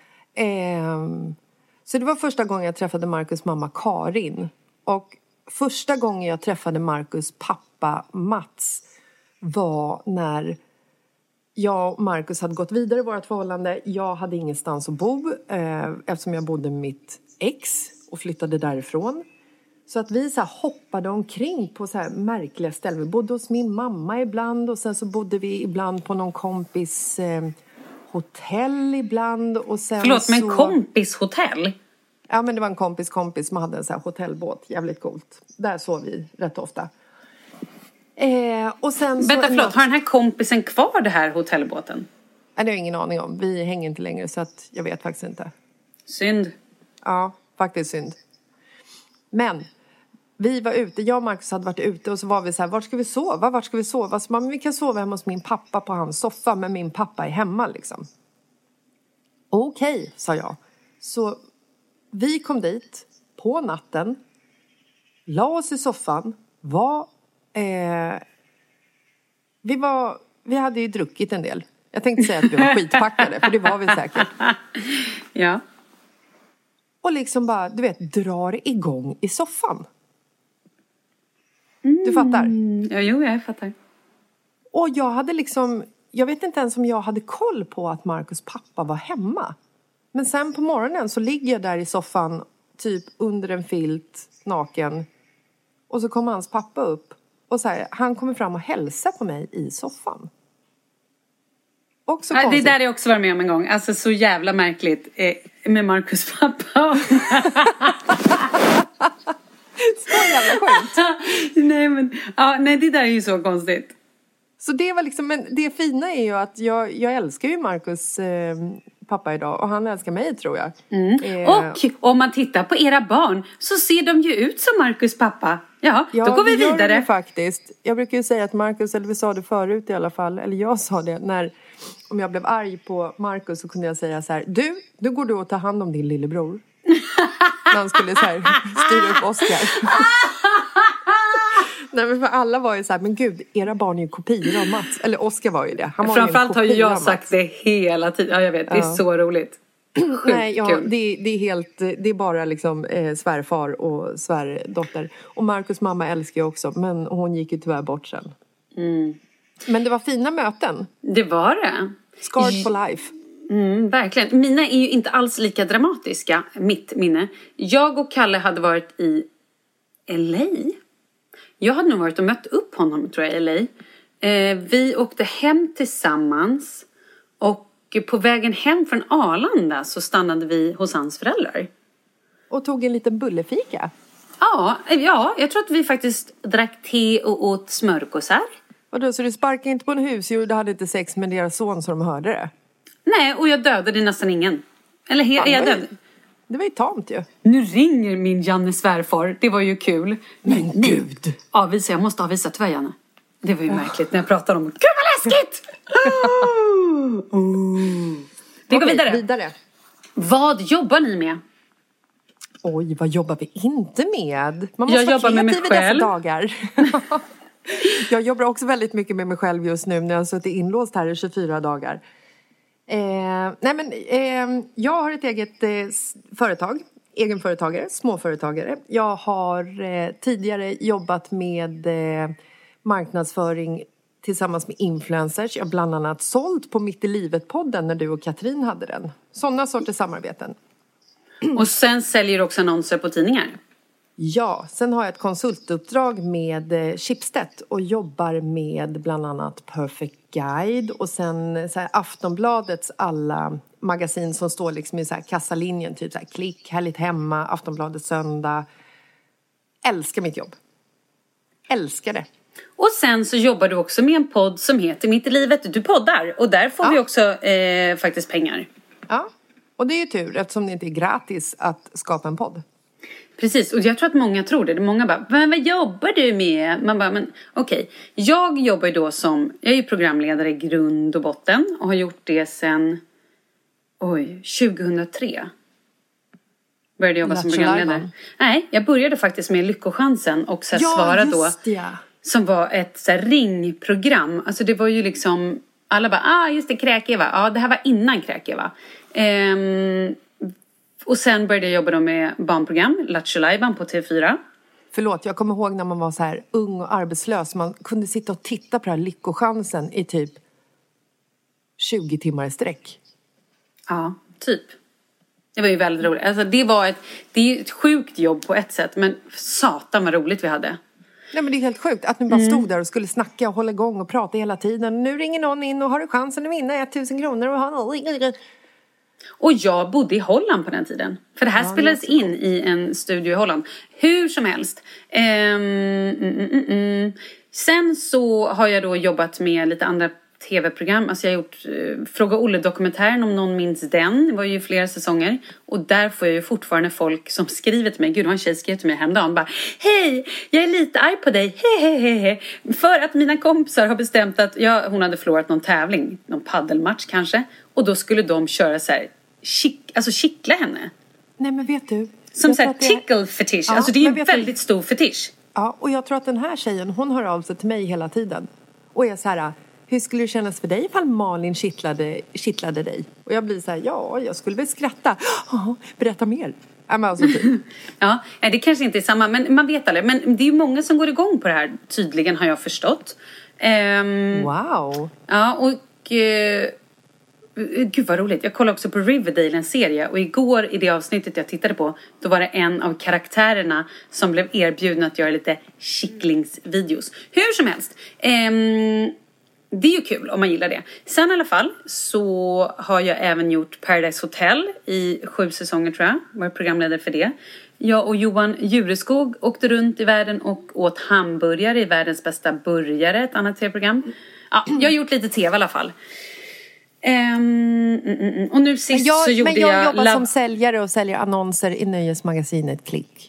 Ehm, så det var första gången jag träffade Marcus mamma Karin. Och första gången jag träffade Marcus pappa Mats var när jag och Marcus hade gått vidare i vårt förhållande. Jag hade ingenstans att bo eh, eftersom jag bodde med mitt ex och flyttade därifrån. Så att vi så här hoppade omkring på så här märkliga ställen. Vi bodde hos min mamma ibland och sen så bodde vi ibland på någon kompis eh, hotell ibland. Och sen Förlåt, så... men kompishotell? Ja, men det var en kompis kompis som hade en så här hotellbåt. Jävligt coolt. Där sov vi rätt ofta. Eh, och sen så Vänta, förlåt. natt... Har den här kompisen kvar det här hotellbåten? Nej, det har jag ingen aning om. Vi hänger inte längre så att jag vet faktiskt inte. Synd. Ja, faktiskt synd. Men vi var ute. Jag och Marcus hade varit ute och så var vi så här, vart ska vi sova? Vart ska vi sova? Så man, vi kan sova hemma hos min pappa på hans soffa, men min pappa är hemma liksom. Okej, okay, sa jag. Så vi kom dit på natten, la oss i soffan, var, eh, vi var, vi hade ju druckit en del. Jag tänkte säga att vi var skitpackade, för det var vi säkert. Ja. Och liksom bara, du vet, drar igång i soffan. Mm. Du fattar? Ja, jo, jag fattar. Och jag hade liksom, jag vet inte ens om jag hade koll på att Marcus pappa var hemma. Men sen på morgonen så ligger jag där i soffan, typ under en filt, naken. Och så kommer hans pappa upp. Och så här, han kommer fram och hälsar på mig i soffan. Också ja, konstigt. det där är också varit med om en gång. Alltså så jävla märkligt eh, med Marcus pappa. Så jävla sjukt. nej, men, ja, nej, det där är ju så konstigt. Så det var liksom, men det fina är ju att jag, jag älskar ju Marcus eh, pappa idag. Och han älskar mig, tror jag. Mm. Eh, och om man tittar på era barn så ser de ju ut som Marcus pappa. Ja, ja, då går vi vidare. Ja, faktiskt. Jag brukar ju säga att Marcus, eller vi sa det förut i alla fall, eller jag sa det, när om jag blev arg på Marcus så kunde jag säga så här, du, nu går du och tar hand om din lillebror. När han skulle så här styra upp Oscar. Nej, men för alla var ju så här, men gud, era barn är ju kopior av Mats. Eller Oscar var ju det. Han var Framförallt ju har ju jag sagt det hela tiden. Ja, jag vet, det är ja. så roligt. Sjukt Nej, ja, kul. det, det är helt, det är bara liksom eh, svärfar och svärdotter. Och Marcus mamma älskar jag också, men hon gick ju tyvärr bort sen. Mm. Men det var fina möten. Det var det. Scarred for life. Mm, verkligen. Mina är ju inte alls lika dramatiska, mitt minne. Jag och Kalle hade varit i L A. Jag hade nog varit och mött upp honom, tror jag, i L A. Eh, vi åkte hem tillsammans. Och på vägen hem från Arlanda så stannade vi hos hans föräldrar. Och tog en liten bullefika. Ja, ja, jag tror att vi faktiskt drack te och åt smörgåsar. Och då, så du sparkade inte på en husdjur, du hade inte sex med deras son så de hörde det? Nej, och jag dödade nästan ingen. Eller he- Fan, jag det, var död... ju, det var ju tamt ju. Nu ringer min Janne svärfar. Det var ju kul. Men gud! Avvisa, jag måste avvisa tvärjarna. Det var ju oh. märkligt när jag pratade om gud vad läskigt! Oh. Oh. Vi går vidare. vidare. Vad jobbar ni med? Oj, vad jobbar vi inte med? Man måste jag jobbar med mig själv. Dagar. Jag jobbar också väldigt mycket med mig själv just nu när jag har suttit inlåst här i tjugofyra dagar. Eh, nej men, eh, jag har ett eget eh, företag egenföretagare, småföretagare. Jag har eh, tidigare jobbat med eh, marknadsföring tillsammans med influencers. Jag har bland annat sålt på Mitt i livet-podden när du och Katrin hade den. Sådana sorters samarbeten. Och sen säljer du också annonser på tidningar? Ja, sen har jag ett konsultuppdrag med eh, Schibsted och jobbar med bland annat Perfect Guide och sen så här, Aftonbladets alla magasin som står liksom i så här kassalinjen, typ så här Klick, Härligt hemma, Aftonbladet söndag. Älskar mitt jobb. Älskar det. Och sen så jobbar du också med en podd som heter Mitt i livet. Du poddar och där får ja. vi också eh, faktiskt pengar. Ja, och det är ju tur eftersom det inte är gratis att skapa en podd. Precis, och jag tror att många tror det. Många bara, men vad jobbar du med? Man bara, men okej. Okay. Jag jobbar ju då som, jag är ju programledare i grund och botten. Och har gjort det sedan, oj, tjugohundratre. Började jobba som programledare. Nej, jag började faktiskt med Lyckochansen och så ja, svara då. Ja. Som var ett så här, ringprogram. Alltså det var ju liksom, alla bara, ah just det, Kräk-Eva. Ja, det här var innan Kräk-Eva. Ehm... Och sen började jag jobba då med barnprogram, Lattjo Lajban på T V fyra. Förlåt, jag kommer ihåg när man var så här ung och arbetslös. Man kunde sitta och titta på den här Lyckochansen i typ tjugo timmar i sträck. Ja, typ. Det var ju väldigt roligt. Alltså det var ett, det är ett sjukt jobb på ett sätt. Men satan vad roligt vi hade. Nej men det är helt sjukt att ni bara mm. stod där och skulle snacka och hålla igång och prata hela tiden. Nu ringer någon in och har du chansen att vinna tusen kronor och ha någon. Och jag bodde i Holland på den tiden. För det här ja, spelades det in i en studio i Holland. Hur som helst. Um, mm, mm, mm. Sen så har jag då jobbat med lite andra tv-program. Alltså jag har gjort uh, Fråga Olle-dokumentären om någon minns den. Det var ju flera säsonger. Och där får jag ju fortfarande folk som skriver till mig. Gud, det var en tjej skrev till mig häromdagen. Bara, hej, jag är lite arg på dig. He, he, he. För att mina kompisar har bestämt att jag, hon hade förlorat någon tävling. Någon paddelmatch kanske. Och då skulle de köra så här, kick, alltså kittla henne. Nej men vet du. Som så här tickle är... fetish. Ja, alltså det är ju en väldigt du... stor fetish. Ja, och jag tror att den här tjejen, hon hör av sig till mig hela tiden. Och är så här, hur skulle det kännas för dig ifall Malin kittlade, kittlade dig? Och jag blir så här, ja, jag skulle väl skratta. Oh, berätta mer. Ja, men alltså typ. Ja, det kanske inte är samma, men man vet aldrig. Men det är ju många som går igång på det här, tydligen har jag förstått. Um, wow. Ja, och... Uh, Gud vad roligt. Jag kollade också på Riverdale, en serie. Och igår i det avsnittet jag tittade på, då var det en av karaktärerna som blev erbjuden att göra lite kycklingsvideos. Hur som helst. Ehm, det är ju kul om man gillar det. Sen i alla fall så har jag även gjort Paradise Hotel i sju säsonger tror jag. Var programledare för det. Jag och Johan Jureskog åkte runt i världen och åt hamburgare i världens bästa burgare. Ett annat tv-program. Ja, jag har gjort lite tv i alla fall. Um, mm, mm. Och nu sist jag, så gjorde jag... Men jag jobbar lab- som säljare och säljer annonser i nöjesmagasinet Klick.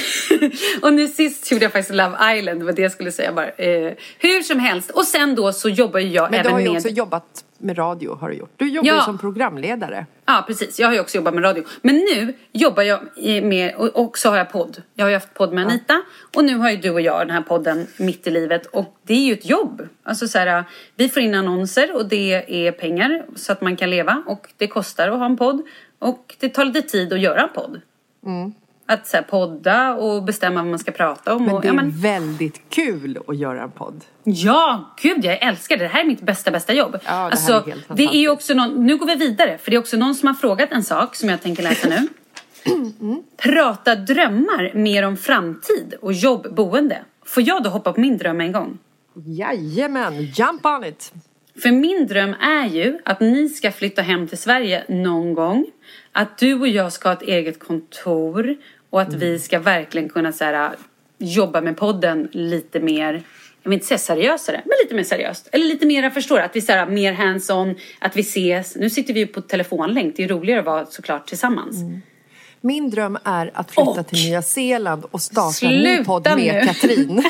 Och nu sist gjorde jag faktiskt Love Island. Det var det jag skulle säga bara. Uh, hur som helst. Och sen då så jobbar jag men även med... Men du har ju också jobbat med radio har du gjort. Du jobbar ja. ju som programledare. Ja, precis. Jag har ju också jobbat med radio. Men nu jobbar jag med... Och, och så har jag podd. Jag har ju haft podd med Anita. Ja. Och nu har ju du och jag den här podden Mitt i livet. Och det är ju ett jobb. Alltså så här, vi får in annonser och det är pengar så att man kan leva. Och det kostar att ha en podd. Och det tar lite tid att göra en podd. Mm. Att så här, podda och bestämma vad man ska prata om. Men och, det är ja, men... väldigt kul att göra en podd. Ja, gud jag älskar det. Det här är mitt bästa, bästa jobb. Ja, det, alltså, här är helt det är ju också någon, nu går vi vidare. För det är också någon som har frågat en sak som jag tänker läsa nu. Mm. Prata drömmar mer om framtid och jobb, boende. Får jag då hoppa på min dröm en gång? Jajamän, jump on it. För min dröm är ju att ni ska flytta hem till Sverige någon gång. Att du och jag ska ha ett eget kontor. Och att mm. vi ska verkligen kunna så här, jobba med podden lite mer, jag vill inte säga seriösare, men lite mer seriöst. Eller lite mer, jag förstår, att vi så här, mer hands-on, att vi ses. Nu sitter vi ju på telefonlänk, det är roligare att vara såklart tillsammans. Mm. Min dröm är att flytta och, till Nya Zeeland och starta en ny podd med nu. Katrin.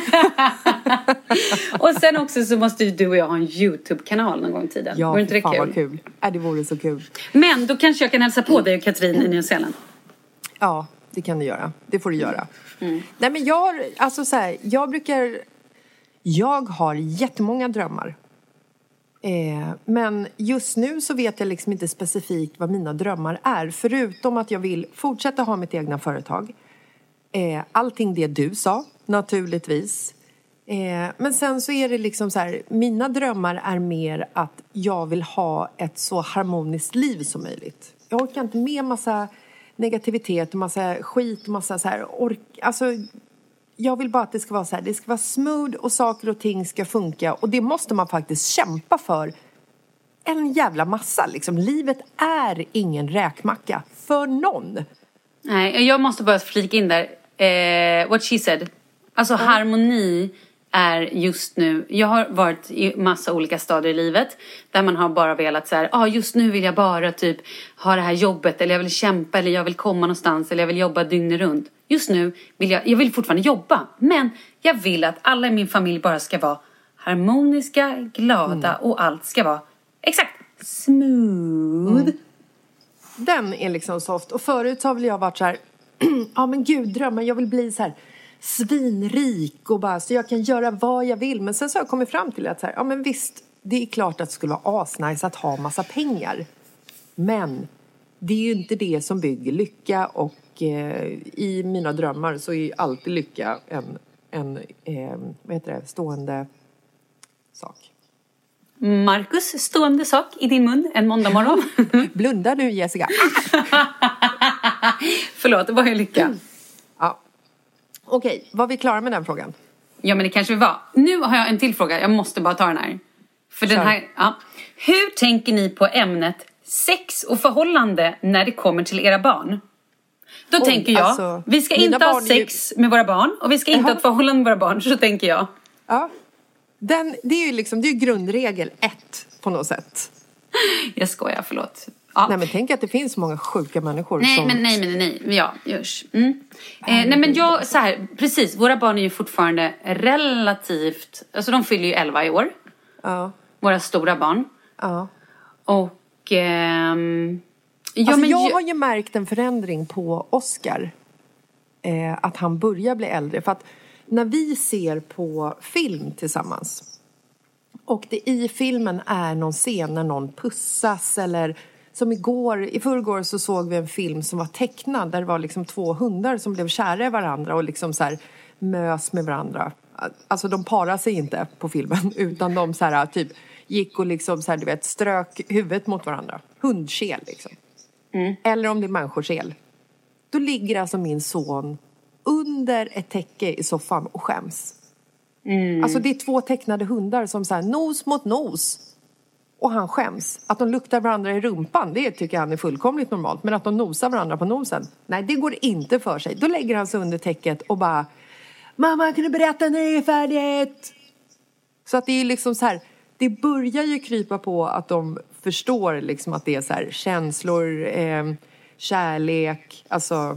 Och sen också så måste ju du och jag ha en YouTube-kanal någon gång i tiden. Ja, vore inte det fan kul? Vad kul. Ja, det vore så kul. Men då kanske jag kan hälsa på dig och Katrin i Nya Zeeland. Ja, det kan du göra. Det får du göra. Mm. Nej, men jag, alltså så här, jag brukar... Jag har jättemånga drömmar. Eh, men just nu så vet jag liksom inte specifikt vad mina drömmar är. Förutom att jag vill fortsätta ha mitt egna företag. Eh, allting det du sa, naturligtvis. Eh, men sen så är det liksom så här, mina drömmar är mer att jag vill ha ett så harmoniskt liv som möjligt. Jag orkar inte med massa negativitet, massa skit, massa så här, ork, alltså jag vill bara att det ska vara så här, det ska vara smooth och saker och ting ska funka. Och det måste man faktiskt kämpa för en jävla massa. Liksom. Livet är ingen räkmacka för någon. Nej, jag måste bara flika in där. Eh, what she said. Alltså mm. harmoni är just nu. Jag har varit i massa olika stadier i livet. Där man har bara velat så här. Ja, ah, just nu vill jag bara typ ha det här jobbet. Eller jag vill kämpa. Eller jag vill komma någonstans. Eller jag vill jobba dygnet runt. Just nu vill jag, jag vill fortfarande jobba. Men jag vill att alla i min familj bara ska vara harmoniska, glada. Mm. Och allt ska vara exakt smooth. Mm. Den är liksom soft. Och förut har väl jag varit så här. Ja men gud, drömmen. Jag vill bli så här svinrik. Och bara så jag kan göra vad jag vill. Men sen så har jag kommit fram till att så här. Ja men visst, det är klart att det skulle vara asnice att ha massa pengar. Men det är ju inte det som bygger lycka. Och eh, i mina drömmar så är ju alltid lycka en, en eh, vad heter det, stående sak. Marcus, stående sak i din mun en måndag morgon. Blunda nu, Jessica. Förlåt, det var ju lycka. Mm. Ja. Okej, var vi klara med den frågan? Ja, men det kanske vi var. Nu har jag en till fråga. Jag måste bara ta den här. För den här, ja. Hur tänker ni på ämnet sex och förhållande när det kommer till era barn? Då oh, tänker jag, alltså, vi ska inte ha sex ju... med våra barn. Och vi ska inte uh-huh. ha ett förhållande med våra barn, så tänker jag. Ja. Den, det är ju liksom, det är grundregel ett på något sätt. Jag skojar, förlåt. Ja. Nej men tänk att det finns så många sjuka människor nej, som... Men, nej men nej men ja, görs. Mm. Eh, nej men jag, så här, precis, våra barn är ju fortfarande relativt, alltså de fyller ju elva i år. Ja. Våra stora barn. Ja. Och ehm, ja, alltså men jag ju... har ju märkt en förändring på Oscar. Eh, att han börjar bli äldre. För att när vi ser på film tillsammans och det i filmen är någon scen när någon pussas eller som igår, i förrgår så såg vi en film som var tecknad där det var liksom två hundar som blev kära i varandra och liksom så här mös med varandra. Alltså de parar sig inte på filmen utan de så här typ gick och liksom så här, du vet, strök huvudet mot varandra. Hundskel liksom. Mm. Eller om det är människoskel. Då ligger alltså min son under ett täcke i soffan och skäms. Mm. Alltså det är två tecknade hundar som så här nos mot nos. Och han skäms. Att de luktar varandra i rumpan, det tycker han är fullkomligt normalt. Men att de nosar varandra på nosen, nej det går inte för sig. Då lägger han sig under täcket och bara, mamma kan du berätta när det är färdigt? Så att det är liksom så här, det börjar ju krypa på att de förstår liksom att det är så här känslor, eh, kärlek, alltså...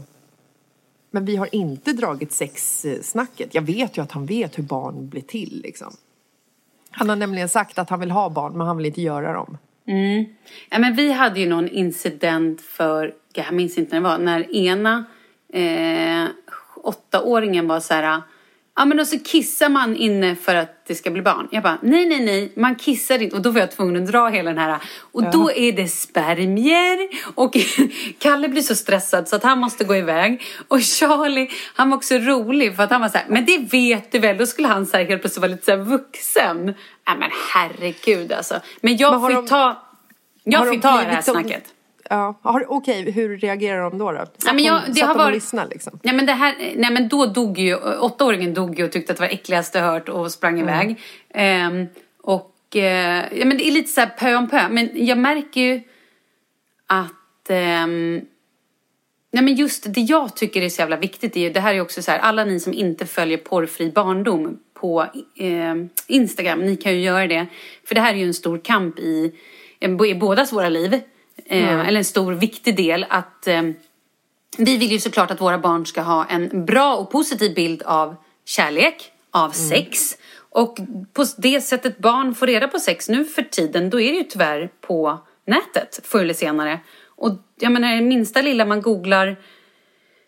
Men vi har inte dragit sexsnacket. Jag vet ju att han vet hur barn blir till liksom. Han har nämligen sagt att han vill ha barn, men han vill inte göra dem. Mm. Ja, men vi hade ju någon incident för, jag minns inte när det var, när ena eh, åttaåringen var så här, ja men och så kissar man inne för att det ska bli barn. Jag bara, nej nej nej, man kissar inte. Och då var jag tvungen att dra hela den här. Och ja. Då är det spermier. Och Kalle blir så stressad så att han måste gå iväg. Och Charlie, han var också rolig för att han var så här, men det vet du väl. Då skulle han så här helt plötsligt vara lite så här vuxen. Ja men herregud alltså. Men jag men får de, ta, jag får ta det här som, snacket. Ja, okej, okay, hur reagerar de då då? Ja, men jag, det har varit lyssna, liksom. Ja, men det här, nej men då dog ju åttaåringen dog ju och tyckte att det var äckligaste hört och sprang mm. iväg. Um, och uh, ja, men det är lite så här pö om pö, men jag märker ju att um, nej men just det jag tycker är så jävla viktigt är ju, det här är också så här, alla ni som inte följer porrfri barndom på eh, Instagram, ni kan ju göra det, för det här är ju en stor kamp i, i bådas våra liv. Mm. Eller en stor viktig del att eh, vi vill ju såklart att våra barn ska ha en bra och positiv bild av kärlek, av mm. sex. Och på det sättet barn får reda på sex nu för tiden, då är det ju tyvärr på nätet förr eller senare. Och jag menar, minsta lilla man googlar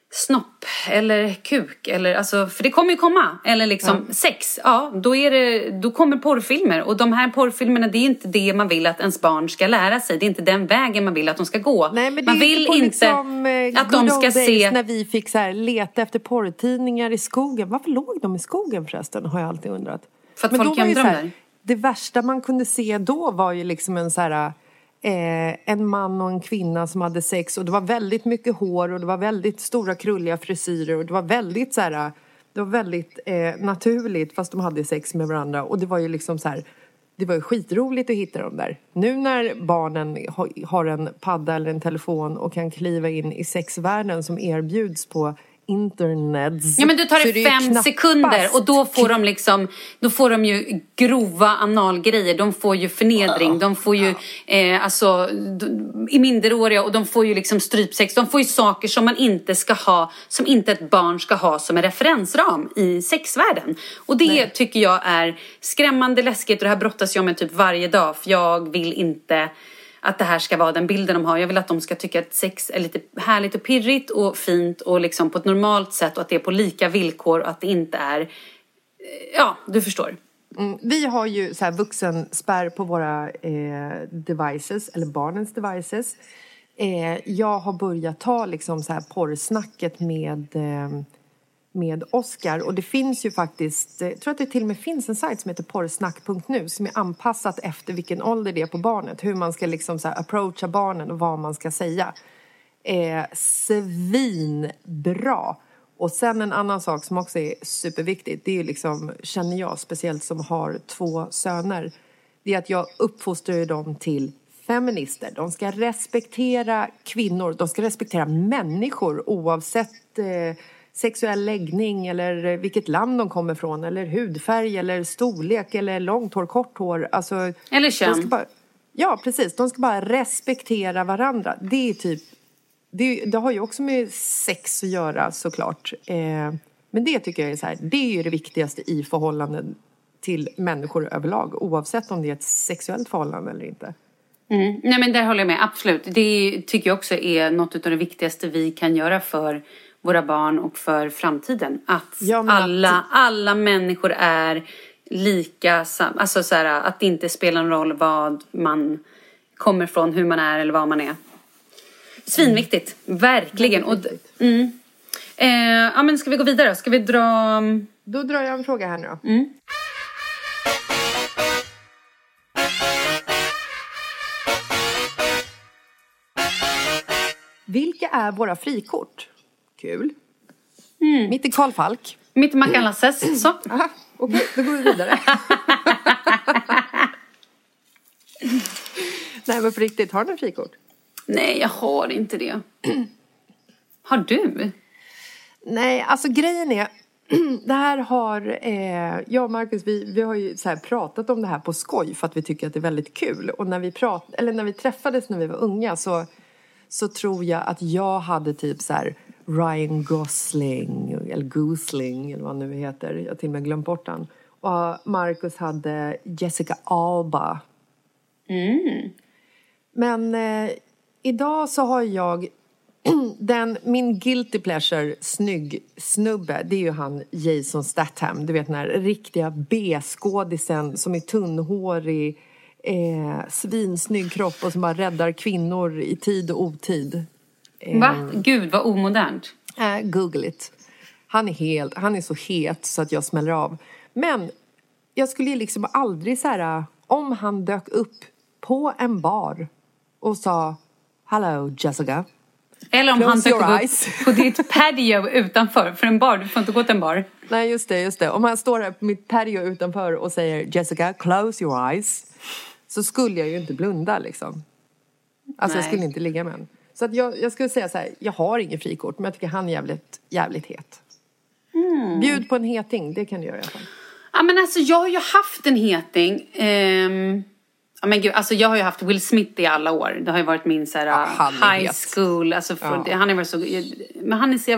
snopp eller kuk eller alltså, för det kommer ju komma, eller liksom ja. sex, ja, då är det, då kommer porrfilmer, och de här porrfilmerna, det är inte det man vill att ens barn ska lära sig, det är inte den vägen man vill att de ska gå. Nej, men det man är vill inte, inte liksom, att de ska se när vi fick så här leta efter porrtidningar i skogen. Varför låg de i skogen förresten, har jag alltid undrat. För att men folk gömde dem där. Det värsta man kunde se då var ju liksom en så här Eh, en man och en kvinna som hade sex, och det var väldigt mycket hår och det var väldigt stora krulliga frisyrer och det var väldigt så här, det var väldigt eh, naturligt fast de hade sex med varandra, och det var ju liksom så här, det var ju skitroligt att hitta dem där. Nu när barnen ha, har en padda eller en telefon och kan kliva in i sexvärlden som erbjuds på internet. Ja, men du tar det, det fem sekunder och då får de liksom, då får de ju grova analgrejer, de får ju förnedring, ja. de får ju eh, alltså i minderåriga, och de får ju liksom strypsex, de får ju saker som man inte ska ha, som inte ett barn ska ha som en referensram i sexvärlden. Och det Nej. tycker jag är skrämmande läskigt, och det här brottas jag med typ varje dag, för jag vill inte att det här ska vara den bilden de har. Jag vill att de ska tycka att sex är lite härligt och pirrigt och fint och liksom på ett normalt sätt, och att det är på lika villkor och att det inte är, ja, du förstår. Mm, vi har ju så här vuxenspärr på våra eh, devices, eller barnens devices. Eh, jag har börjat ta liksom så här porrsnacket med... Eh, med Oscar, och det finns ju faktiskt, jag tror att det till och med finns en sajt som heter porrsnack punkt nu som är anpassat efter vilken ålder det är på barnet, hur man ska liksom så här approacha barnen och vad man ska säga. Eh, svinbra. Och sen en annan sak som också är superviktigt, det är ju liksom, känner jag speciellt som har två söner, det är att jag uppfostrar dem till feminister. De ska respektera kvinnor, de ska respektera människor oavsett eh, sexuell läggning eller vilket land de kommer från, eller hudfärg eller storlek eller långt hår, kort hår, alltså, eller kön. Bara, ja, precis. De ska bara respektera varandra. Det är typ, det, det har ju också med sex att göra såklart. Eh, men det tycker jag är så här, det är ju det viktigaste i förhållanden till människor överlag, oavsett om det är ett sexuellt förhållande eller inte. Mm. Nej, men där håller jag med, absolut. Det tycker jag också är något av det viktigaste vi kan göra för våra barn och för framtiden. Att ja, alla, att... alla människor är lika, alltså så här, att det inte spelar någon roll vad man kommer från, hur man är eller vad man är. Svinviktigt, mm. verkligen. Och, mm. eh, ja, men ska vi gå vidare? Ska vi dra... Då drar jag en fråga här nu då. Mm. Vilka är våra frikort? Kul. Mm. Mitt i Karl Falk. Mitt i Mackan Lasses. Så. Aha, okej, då går vi vidare. Nej, men på riktigt, har du en frikort? Nej, jag har inte det. Har du? Nej, alltså grejen är... Det här har... Eh, jag och Marcus, vi, vi har ju så här pratat om det här på skoj för att vi tycker att det är väldigt kul. Och när vi, prat, eller när vi träffades när vi var unga så... så tror jag att jag hade typ så här Ryan Gosling eller Gosling eller vad han nu heter. Jag har till och med glömt bort han. Och Marcus hade Jessica Alba. Mm. Men eh, idag så har jag den, min guilty pleasure snygg snubbe, det är ju han Jason Statham. Du vet den här riktiga B-skådisen som är tunnhårig, Eh, svinsnygg kropp och som bara räddar kvinnor i tid och otid. Eh, Va? Gud, vad omodernt. Eh, Google it. Han är helt, han är så het så att jag smäller av. Men jag skulle liksom aldrig så här, om han dök upp på en bar och sa hello Jessica. Eller om han dök upp på ditt patio utanför. För en bar, du får inte gå till en bar. Nej, just det, just det. Om han står här på mitt patio utanför och säger Jessica, close your eyes. Så skulle jag ju inte blunda liksom. Alltså Nej. jag skulle inte ligga med en. Så att jag, jag skulle säga så här, jag har ingen frikort. Men jag tycker han är jävligt, jävligt het. Mm. Bjud på en heting, det kan du göra i alla fall. Ja, men alltså jag har ju haft en heting. Um, ja, men gud, alltså jag har ju haft Will Smith i alla år. Det har ju varit min så här, ja, high school. Alltså för, ja. han är väl så, men han är så jävla,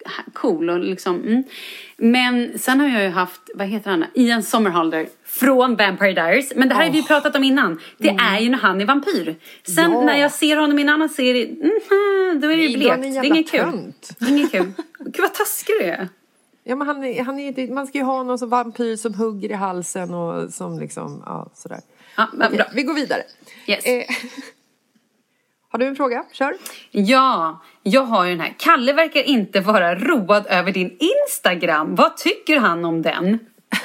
cool och liksom, mm. Men sen har jag ju haft, vad heter han? Ian Somerhalder från Vampire Diaries. Men det här oh. har vi ju pratat om innan. Det mm. är ju när han är vampyr. Sen ja. när jag ser honom i en annan serie, mm, då är det ju blekt. Det är inget kul. Inget kul. Gud vad taskig du är. Ja, men han är, han är, man ska ju ha någon som vampyr som hugger i halsen och som liksom, ja, sådär. Ja, men bra. Vi går vidare. Yes. Eh, har du en fråga? Kör. Ja, jag har ju den här. Kalle verkar inte vara road över din Instagram. Vad tycker han om den?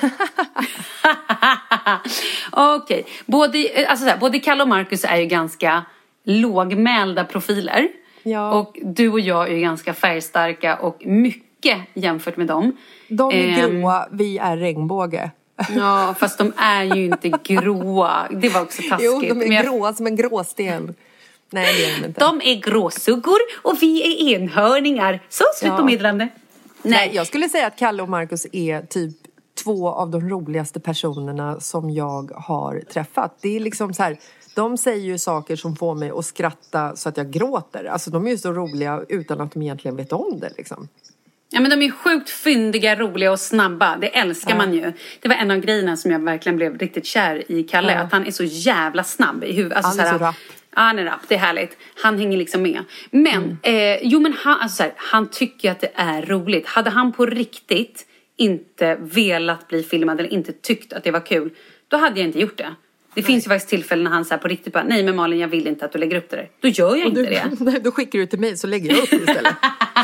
Okej. Okay. Både, alltså så här, både Kalle och Marcus är ju ganska lågmälda profiler. Ja. Och du och jag är ju ganska färgstarka och mycket jämfört med dem. De är um, gråa, vi är regnbåge. Ja, fast de är ju inte gråa. Det var också taskigt. Jo, de är jag... gråa som en gråsten. Nej, det är de inte. De är gråsuggor och vi är enhörningar. Så, slut på ja. meddelande. Nej. Nej, jag skulle säga att Kalle och Marcus är typ två av de roligaste personerna som jag har träffat. Det är liksom så här, de säger ju saker som får mig att skratta så att jag gråter. Alltså de är ju så roliga utan att de egentligen vet om det liksom. Ja, men de är sjukt fyndiga, roliga och snabba. Det älskar ja. man ju. Det var en av grejerna som jag verkligen blev riktigt kär i Kalle. Ja. Att han är så jävla snabb i huvudet. Alltså, han är så, så rapp. Ja, han är rapp. Det är härligt. Han hänger liksom med. Men, mm. eh, jo men han, alltså, så här, han tycker att det är roligt. Hade han på riktigt inte velat bli filmad eller inte tyckt att det var kul, då hade jag inte gjort det. Det nej. finns ju faktiskt tillfällen när han så här på riktigt bara, nej men Malin, jag vill inte att du lägger upp det där. Då gör jag och inte du, det. Nej, då skickar du till mig så lägger jag upp det istället.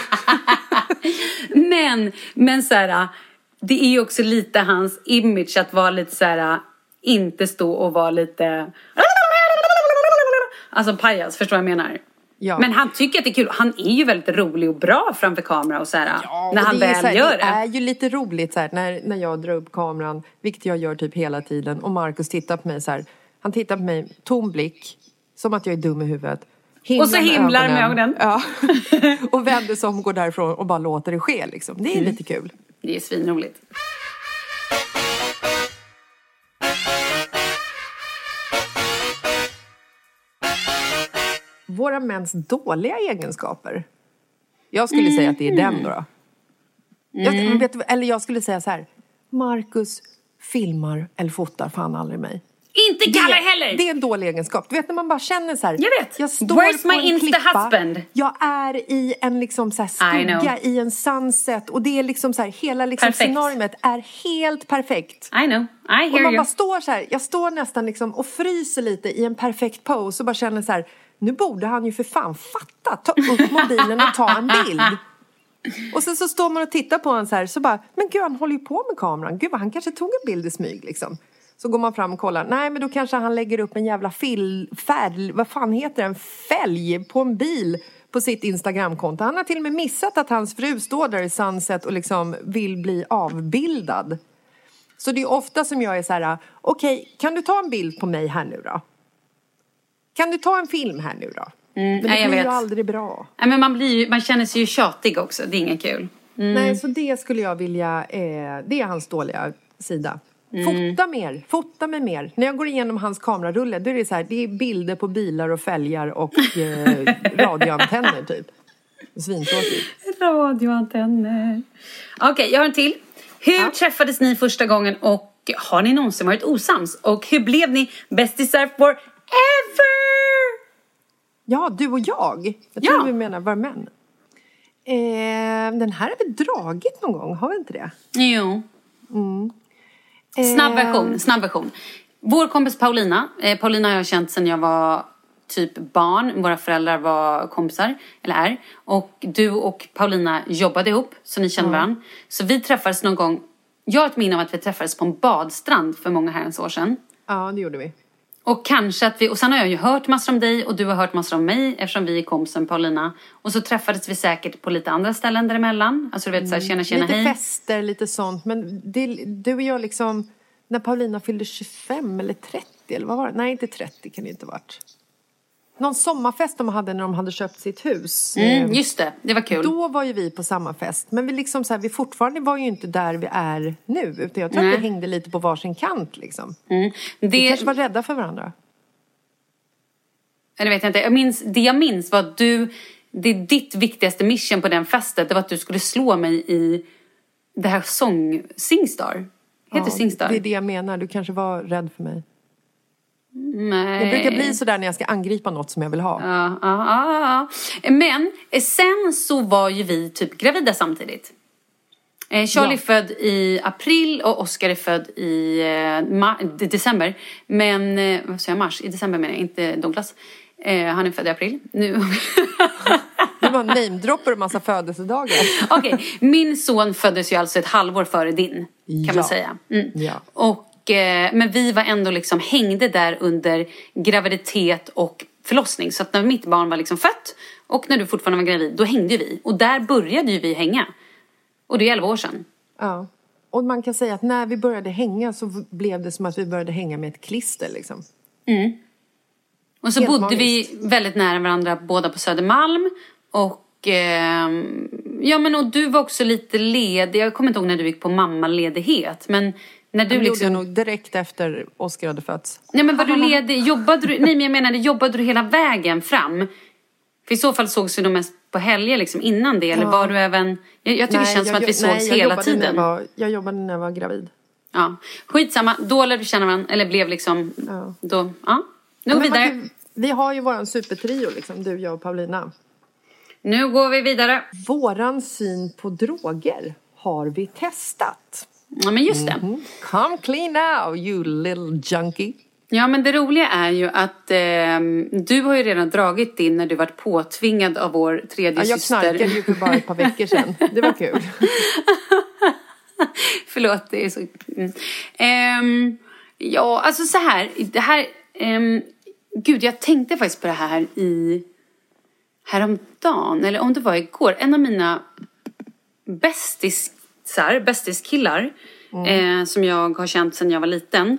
men, men så här, det är ju också lite hans image att vara lite så här, inte stå och vara lite, alltså pajas, förstår vad jag menar? Ja. Men han tycker att det är kul. Han är ju väldigt rolig och bra framför kamera och så här, ja, när han väl här, gör det. Det är ju lite roligt så här, när, när jag drar upp kameran, vilket jag gör typ hela tiden. Och Marcus tittar på mig så här. Han tittar på mig, tom blick, som att jag är dum i huvudet. Himlar och så himlar med ögonen. Ja. Och vänder sig om och går därifrån och bara låter det ske liksom. Det är mm. lite kul. Det är svinroligt. Våra mäns dåliga egenskaper. Jag skulle mm. säga att det är den då. då. Mm. Jag, vet, eller jag skulle säga så här. Marcus filmar eller fotar fan aldrig mig. Inte Kalle heller! Det är en dålig egenskap. Du vet när man bara känner så här. Jag vet. Jag står Where's på my en Insta klippa, husband? Jag är i en liksom så här skugga i en sunset. Och det är liksom så här. Hela liksom scenariot är helt perfekt. I know. I hear och man you. bara står så här. Jag står nästan liksom och fryser lite i en perfekt pose. Och bara känner så här. Nu borde han ju för fan fatta. Ta upp mobilen och ta en bild. Och sen så står man och tittar på honom så här. Så bara, men gud han håller ju på med kameran. Gud vad han kanske tog en bild i smyg liksom. Så går man fram och kollar. Nej men då kanske han lägger upp en jävla fil, färg, vad fan heter den? Fälg på en bil på sitt Instagramkonto. Han har till och med missat att hans fru står där i sunset och liksom vill bli avbildad. Så det är ofta som jag är så här. Okej, okay, kan du ta en bild på mig här nu då? Kan du ta en film här nu då? Mm, men det nej, blir ju aldrig bra. Nej, men man, blir ju, man känner sig ju tjatig också. Det är inget kul. Mm. Nej, så det skulle jag vilja... Eh, det är hans dåliga sida. Mm. Fota mer. Fota mig mer. När jag går igenom hans kamerarulle, då är det så här... Det är bilder på bilar och fälgar och eh, radioantenner typ. Svintråkigt. Radioantenner. Okej, okay, jag har en till. Hur ja. träffades ni första gången och har ni någonsin varit osams? Och hur blev ni bästisar for ever? Ja, du och jag. Jag tror ja. vi menar var män. Eh, den här har vi dragit någon gång, har vi inte det? Jo. Mm. Eh. Snabb version, snabb version. Vår kompis Paulina. Eh, Paulina har jag känt sedan jag var typ barn. Våra föräldrar var kompisar, eller är. Och du och Paulina jobbade ihop, så ni känner mm. varandra. Så vi träffades någon gång. Jag har ett minne av att vi träffades på en badstrand för många herrans år sedan. Ja, det gjorde vi. Och kanske att vi, och sen har jag ju hört massor om dig och du har hört massor om mig eftersom vi är kompisen Paulina. Och så träffades vi säkert på lite andra ställen däremellan. Alltså du vet såhär, tjena tjena lite hej. Lite fester, lite sånt. Men det, du och jag liksom, när Paulina fyllde tjugofem eller trettio eller vad var det? Nej, inte trettio kan det inte ha varit. Någon sommarfest de hade när de hade köpt sitt hus. Mm, just det, det var kul. Då var ju vi på samma fest. Men vi liksom så här, vi fortfarande var ju inte där vi är nu. Utan jag tror Nej. att vi hängde lite på varsin kant liksom. Mm. Det... Vi kanske var rädda för varandra. Eller vet jag inte. Jag minns, det jag minns var att du det är ditt viktigaste mission på den festen. Det var att du skulle slå mig i det här sång Singstar. Heter Ja, Singstar? det är det jag menar. Du kanske var rädd för mig. Nej. Jag brukar bli sådär när jag ska angripa något som jag vill ha. Ja, ja, ja, ja. Men sen så var ju vi typ gravida samtidigt. Eh, Charlie Ja. är född i april och Oscar är född i eh, ma- december. Men, eh, vad säger jag, mars? I december menar jag, inte Douglas. Eh, han är född i april. Nu... Det var namedropper och massa födelsedagar. Okej, okay. Min son föddes ju alltså ett halvår före din, kan Ja. man säga. Mm. Ja. Och, eh, men vi var ändå liksom, hängde där under graviditet och förlossning. Så att när mitt barn var liksom fött och när du fortfarande var gravid, då hängde vi. Och där började ju vi hänga. Och det är elva år sedan. Ja. Och man kan säga att när vi började hänga så blev det som att vi började hänga med ett klister liksom. Mm. Och så Helt bodde magiskt. vi väldigt nära varandra båda på Södermalm. Och, eh, ja, men, och du var också lite ledig. Jag kommer inte ihåg när du gick på mammaledighet. Men när du Det liksom... gjorde jag nog direkt efter Oscar hade fötts. Nej, men var du ledig? Jobbade du... Nej, men jag menar, jobbade du hela vägen fram? För i så fall sågs vi nog mest på helger liksom innan det. Eller Ja. var du även... Jag, jag tycker Nej, det känns som jag att vi jo- nej, sågs jag hela jobbade tiden. När jag, var, jag jobbade när jag var gravid. Ja. Skitsamma. Då lärde du känna varandra. Eller blev liksom... Ja. Då... Ja. Nu går Men vi man vidare. kan- Vi har ju våran supertrio liksom, du, jag och Paulina. Nu går vi vidare. Våran syn på droger har vi testat. Ja, men just det. Mm. Come clean now, you little junkie. Ja, men det roliga är ju att eh, du har ju redan dragit din när du varit påtvingad av vår tredje Ja, jag syster. knarkade ju för bara ett par veckor sedan. Det var kul. Förlåt, det är så... Mm. Ehm, ja, alltså så här. Det här... ehm, gud, jag tänkte faktiskt på det här i... häromdagen, eller om det var igår. En av mina bästisar, bästiskillar, mm. eh, som jag har känt sedan jag var liten,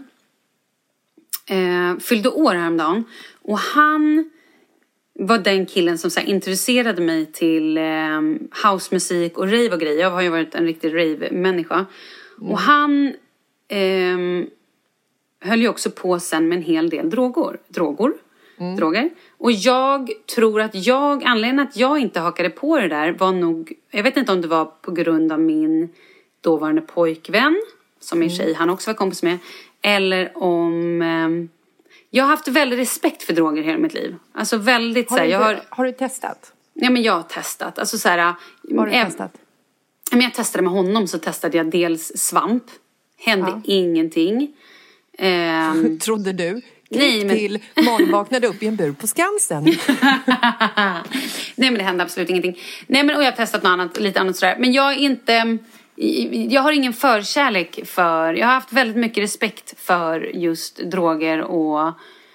eh, fyllde år häromdagen. Och han var den killen som så här, introducerade mig till eh, housemusik och rave och grejer. Jag har ju varit en riktig rave-människa. Mm. Och han eh, höll ju också på sen med en hel del droger. Droger. Mm. droger. Och jag tror att jag, anledningen att jag inte hakade på det där var nog, jag vet inte om det var på grund av min dåvarande pojkvän, som i mm. tjej han också var kompis med, eller om eh, jag har haft väldigt respekt för droger hela mitt liv. Alltså väldigt Har så här, du, jag har, har du testat? ja, men jag har testat. Alltså så här, Har du eh, testat? Men jag testade med honom, så testade jag dels svamp. Hände Ja. ingenting. Ehm, Trodde du? Nej, men... till morgon vaknade upp i en bur på Skansen. Nej, men det hände absolut ingenting. Nej, men och jag har testat något annat, lite annat sådär. Men jag är inte... Jag har ingen förkärlek för... Jag har haft väldigt mycket respekt för just droger och...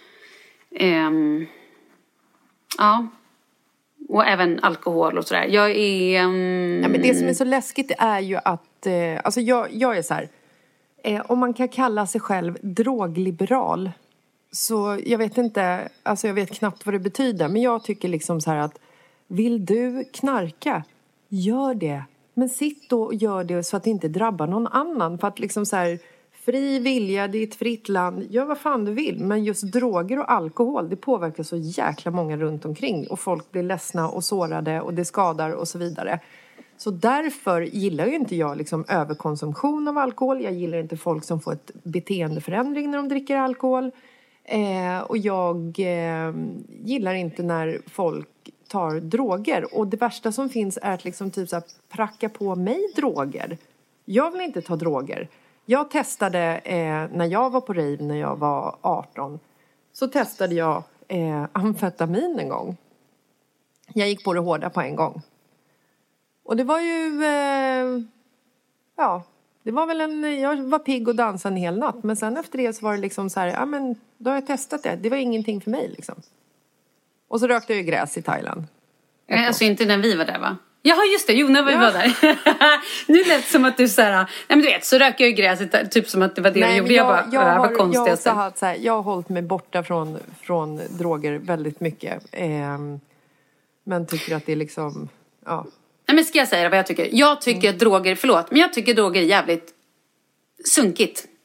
Ehm, ja. Och även alkohol och sådär. Jag är... Um... Ja, men det som är så läskigt är ju att... Eh, alltså jag, jag är så här... Eh, om man kan kalla sig själv drogliberal... Så jag vet inte, alltså jag vet knappt vad det betyder. Men jag tycker liksom så här att vill du knarka, gör det. Men sitt då och gör det så att det inte drabbar någon annan. För att liksom så här, fri vilja, det är ett fritt land. Gör vad fan du vill. Men just droger och alkohol, det påverkar så jäkla många runt omkring. Och folk blir ledsna och sårade och det skadar och så vidare. Så därför gillar ju inte jag liksom överkonsumtion av alkohol. Jag gillar inte folk som får ett beteendeförändring när de dricker alkohol. Eh, och jag eh, gillar inte när folk tar droger. Och det värsta som finns är att liksom typ så här pracka på mig droger. Jag vill inte ta droger. Jag testade eh, när jag var på rave när jag var arton. Så testade jag eh, amfetamin en gång. Jag gick på det hårda på en gång. Och det var ju... Eh, ja... Det var väl en, jag var pigg och dansade en hel natt. Men sen efter det så var det liksom så här, ja men då har jag testat det. Det var ingenting för mig liksom. Och så rökte jag ju gräs i Thailand. Nej, alltså inte när vi var där, va? Jaha, just det. Jo, när vi Ja. var där. Nu lät det som att du såhär... Nej, men du vet, så röker jag ju gräs. Typ som att det var det Nej, du gjorde. men Jag, jag, bara, jag, det här har, var konstigt. jag, har haft så här, jag har hållit mig borta från, från droger väldigt mycket. Ehm, men tycker att det är liksom... Ja. Nej, men ska jag säga vad jag tycker? Jag tycker Mm. att droger... Förlåt, men jag tycker droger är jävligt sunkigt.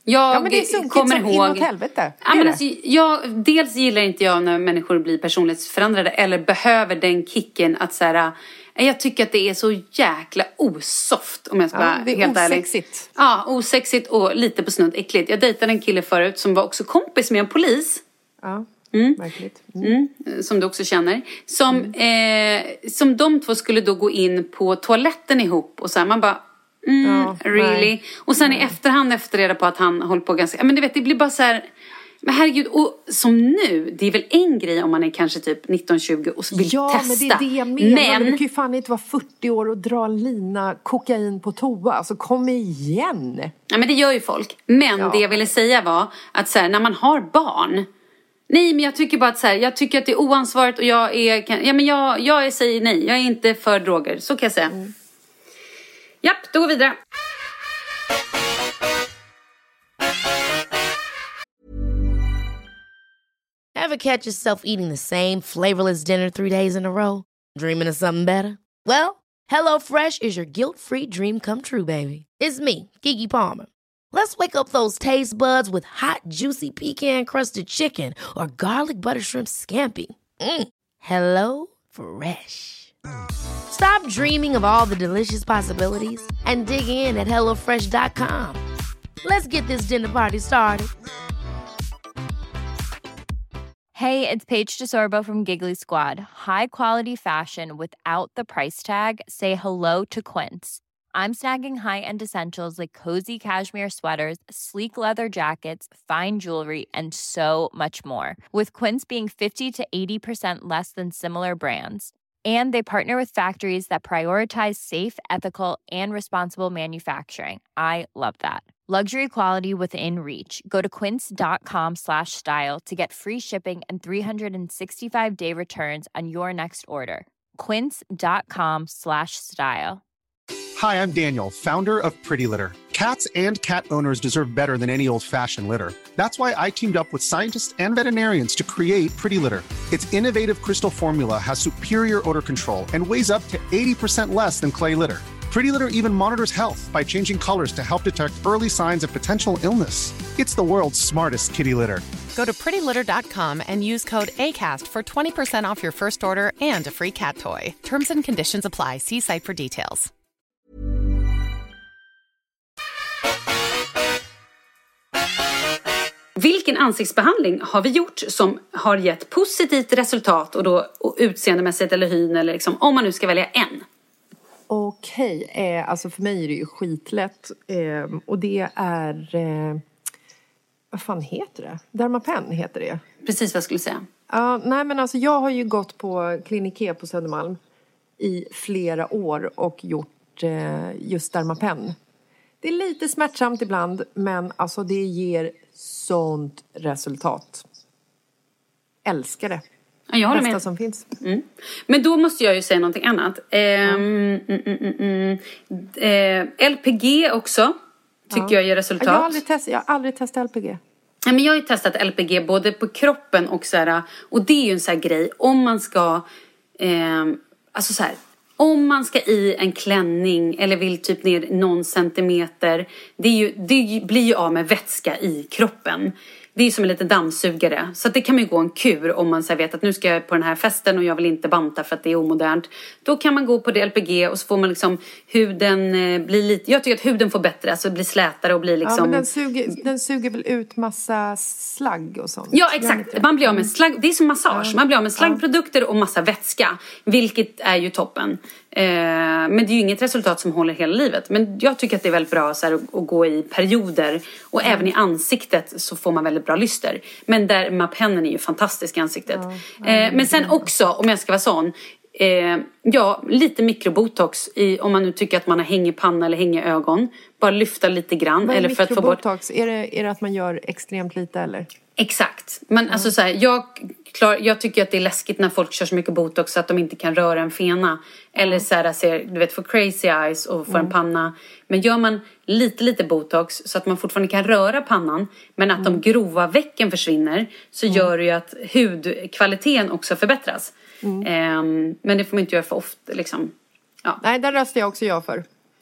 Jag ja, men det är sunkigt kommer som ihåg... inåt helvete. Ja, men alltså, jag, dels gillar inte jag när människor blir personlighetsförändrade eller behöver den kicken att så här, jag tycker att det är så jäkla osoft om jag ska ja, vara det är helt ärlig. osexigt. Ja, osexigt och lite på snudd äckligt. Jag dejtade en kille förut som var också kompis med en polis. Ja, mm. verkligt. Mm. Mm, som du också känner. Som, mm. eh, som de två skulle då gå in på toaletten ihop och så här, man bara... Mm, ja, really? Nej. Och sen nej. i efterhand efter reda på att han håller på ganska... Men du vet, det blir bara så här... Men herregud, och som nu, det är väl en grej om man är kanske typ nitton tjugo och vill ja, testa. Ja, men det är det jag menar. Men... men du kan ju fan inte vara fyrtio år och dra en lina kokain på toa. Alltså kom igen. Ja, men det gör ju folk. Men ja. det jag ville säga var att så här, när man har barn... Nej, men jag tycker bara att så här, jag tycker att det är oansvarigt och jag är... Ja, men jag, jag säger nej. Jag är inte för droger, så kan jag säga. Mm. Japp, då går vi vidare. Ever catch yourself eating the same flavorless dinner three days in a row? Dreaming of something better? Well, HelloFresh is your guilt-free dream come true, baby. It's me, Keke Palmer. Let's wake up those taste buds with hot, juicy pecan-crusted chicken or garlic butter shrimp scampi. Mm. Hello Fresh. Stop dreaming of all the delicious possibilities and dig in at hello fresh dot com. Let's get this dinner party started. Hey, it's Paige DeSorbo from Giggly Squad. High quality fashion without the price tag. Say hello to Quince. I'm snagging high-end essentials like cozy cashmere sweaters, sleek leather jackets, fine jewelry, and so much more. With Quince being fifty to eighty percent less than similar brands. And they partner with factories that prioritize safe, ethical, and responsible manufacturing. I love that. Luxury quality within reach. Go to quince.com slash style to get free shipping and three sixty-five day returns on your next order. Quince.com slash style. Hi, I'm Daniel, founder of Pretty Litter. Cats and cat owners deserve better than any old-fashioned litter. That's why I teamed up with scientists and veterinarians to create Pretty Litter. Its innovative crystal formula has superior odor control and weighs up to eighty percent less than clay litter. Pretty Litter even monitors health by changing colors to help detect early signs of potential illness. It's the world's smartest kitty litter. Go to pretty litter dot com and use code ACAST for twenty percent off your first order and a free cat toy. Terms and conditions apply. See site for details. Vilken ansiktsbehandling har vi gjort som har gett positivt resultat och då och utseendemässigt eller hyn eller liksom, om man nu ska välja en? Okej, eh, alltså för mig är det ju skitlätt eh, och det är, eh, vad fan heter det? Dermapen heter det. Precis vad jag skulle säga. Ja, uh, nej men alltså jag har ju gått på Klinik på Södermalm i flera år och gjort eh, just Dermapen. Det är lite smärtsamt ibland, men alltså det ger sånt resultat. Älskar det. Ja, jag håller Bästa med. som finns. Mm. Men då måste jag ju säga någonting annat. Ehm, mm. Mm, mm, mm. Ehm, L P G också tycker ja. jag ger resultat. Jag har aldrig, test, jag har aldrig testat L P G. Ja, men jag har ju testat L P G både på kroppen och så här. Och det är ju en sån här grej. Om man ska... Eh, alltså så här. Om man ska i en klänning eller vill typ ner någon centimeter. Det, är ju, det blir ju av med vätska i kroppen. Det är som en liten dammsugare. Så att det kan man ju gå en kur om man så vet att nu ska jag på den här festen och jag vill inte banta för att det är omodernt. Då kan man gå på det L P G och så får man liksom huden eh, bli lite... Jag tycker att huden får bättre, alltså blir slätare och blir liksom... Ja, men den suger, den suger väl ut massa slagg och sånt. Ja, exakt. Man blir av med slagg... Det är som massage. Man blir av med slaggprodukter och massa vätska. Vilket är ju toppen. Eh, men det är ju inget resultat som håller hela livet. Men jag tycker att det är väldigt bra så här, att, att gå i perioder. Och mm. även i ansiktet så får man väldigt bra lyster. Men Dermapen är ju fantastisk i ansiktet. Ja, eh, men sen också, om jag ska vara sån. Eh, ja, lite mikrobotox i, om man nu tycker att man har hängig panna eller hängig ögon. Bara lyfta lite grann. Men eller för att få bort... mikrobotox, är det, är det att man gör extremt lite eller? Exakt. Men mm. alltså så här, jag, klar, jag tycker att det är läskigt när folk kör så mycket botox så att de inte kan röra en fena. Eller så här, ser, du vet, får crazy eyes och får mm. en panna. Men gör man lite, lite botox så att man fortfarande kan röra pannan. Men att mm. de grova vecken försvinner. Så mm. gör det ju att hudkvaliteten också förbättras. Mm. Um, men det får man inte göra för ofta liksom. Ja. Nej, den röstar jag också jag för.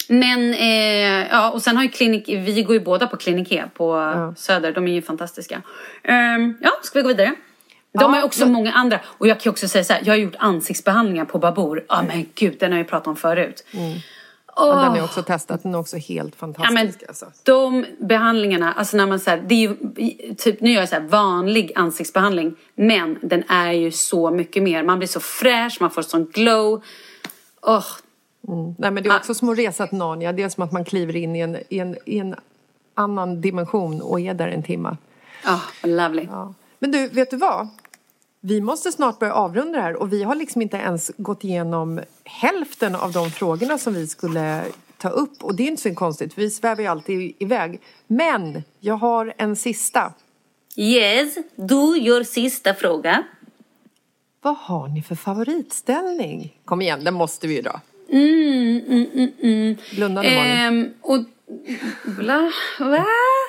Men, eh, ja, och sen har ju klinik, vi går ju båda på Klinik He på ja. Söder. De är ju fantastiska. Um, ja, ska vi gå vidare? De ja, har ju också men... många andra. Och jag kan också säga så här, jag har gjort ansiktsbehandlingar på Babor. Ja, men gud, den har jag pratat om förut. Mm. Oh. Ja, den har jag också testat, den är också helt fantastisk. Ja, men alltså. De behandlingarna, alltså när man så här, det är ju, typ nu gör jag så här vanlig ansiktsbehandling. Men den är ju så mycket mer. Man blir så fräsch, man får sån glow. Åh. Oh. Mm. Nej, men det är också ah. som att resa till Narnia. Det är som att man kliver in i en, i en, i en annan dimension och är där en timme. Ja, oh, lovely. Ja. Men du, vet du vad? Vi måste snart börja avrunda det här. Och vi har liksom inte ens gått igenom hälften av de frågorna som vi skulle ta upp. Och det är inte så konstigt, för vi svävar ju alltid iväg. Men jag har en sista. Yes, du gör sista fråga. Vad har ni för favoritställning? Kom igen, den måste vi ju dra. Mm, mm, mm, mm. Blunda nu, Malin. Ehm, och, bla, va?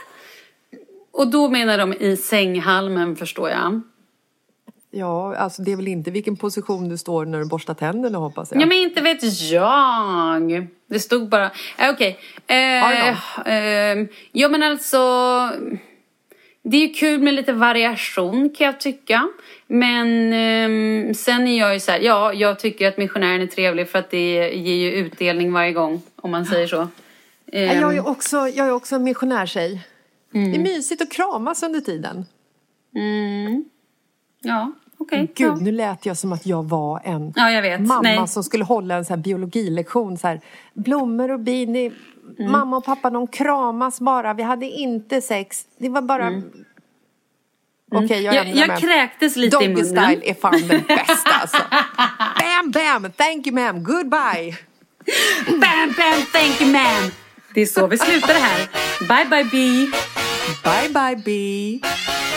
Och då menar de i sänghalmen, förstår jag. Ja, alltså det är väl inte vilken position du står när du borstar tänderna, hoppas jag. Ja, men inte vet jag. Det stod bara... Äh, Okej. Okay. Eh, eh, ja, men alltså... Det är ju kul med lite variation, kan jag tycka. Men eh, sen är jag ju så här... Ja, jag tycker att missionären är trevlig för att det ger ju utdelning varje gång, om man säger så. Eh, jag är också, jag är också en missionärtjej. Mm. Det är mysigt att kramas under tiden. Mm. Ja, okej. Okay, Gud, ja. Nu lät jag som att jag var en ja, jag vet. mamma Nej. som skulle hålla en så här biologilektion. Så här, blommor och bin, det, mm. mamma och pappa, de kramas bara. Vi hade inte sex. Det var bara... Mm. Okej, okay, jag, jag, jag kräktes lite Doggy i munnen. Style är fan den bästa, alltså. Bam, bam, thank you ma'am, goodbye. Bam, bam, thank you ma'am. Det är så vi slutar det här. Bye, bye, bee. Bye, bye, bee.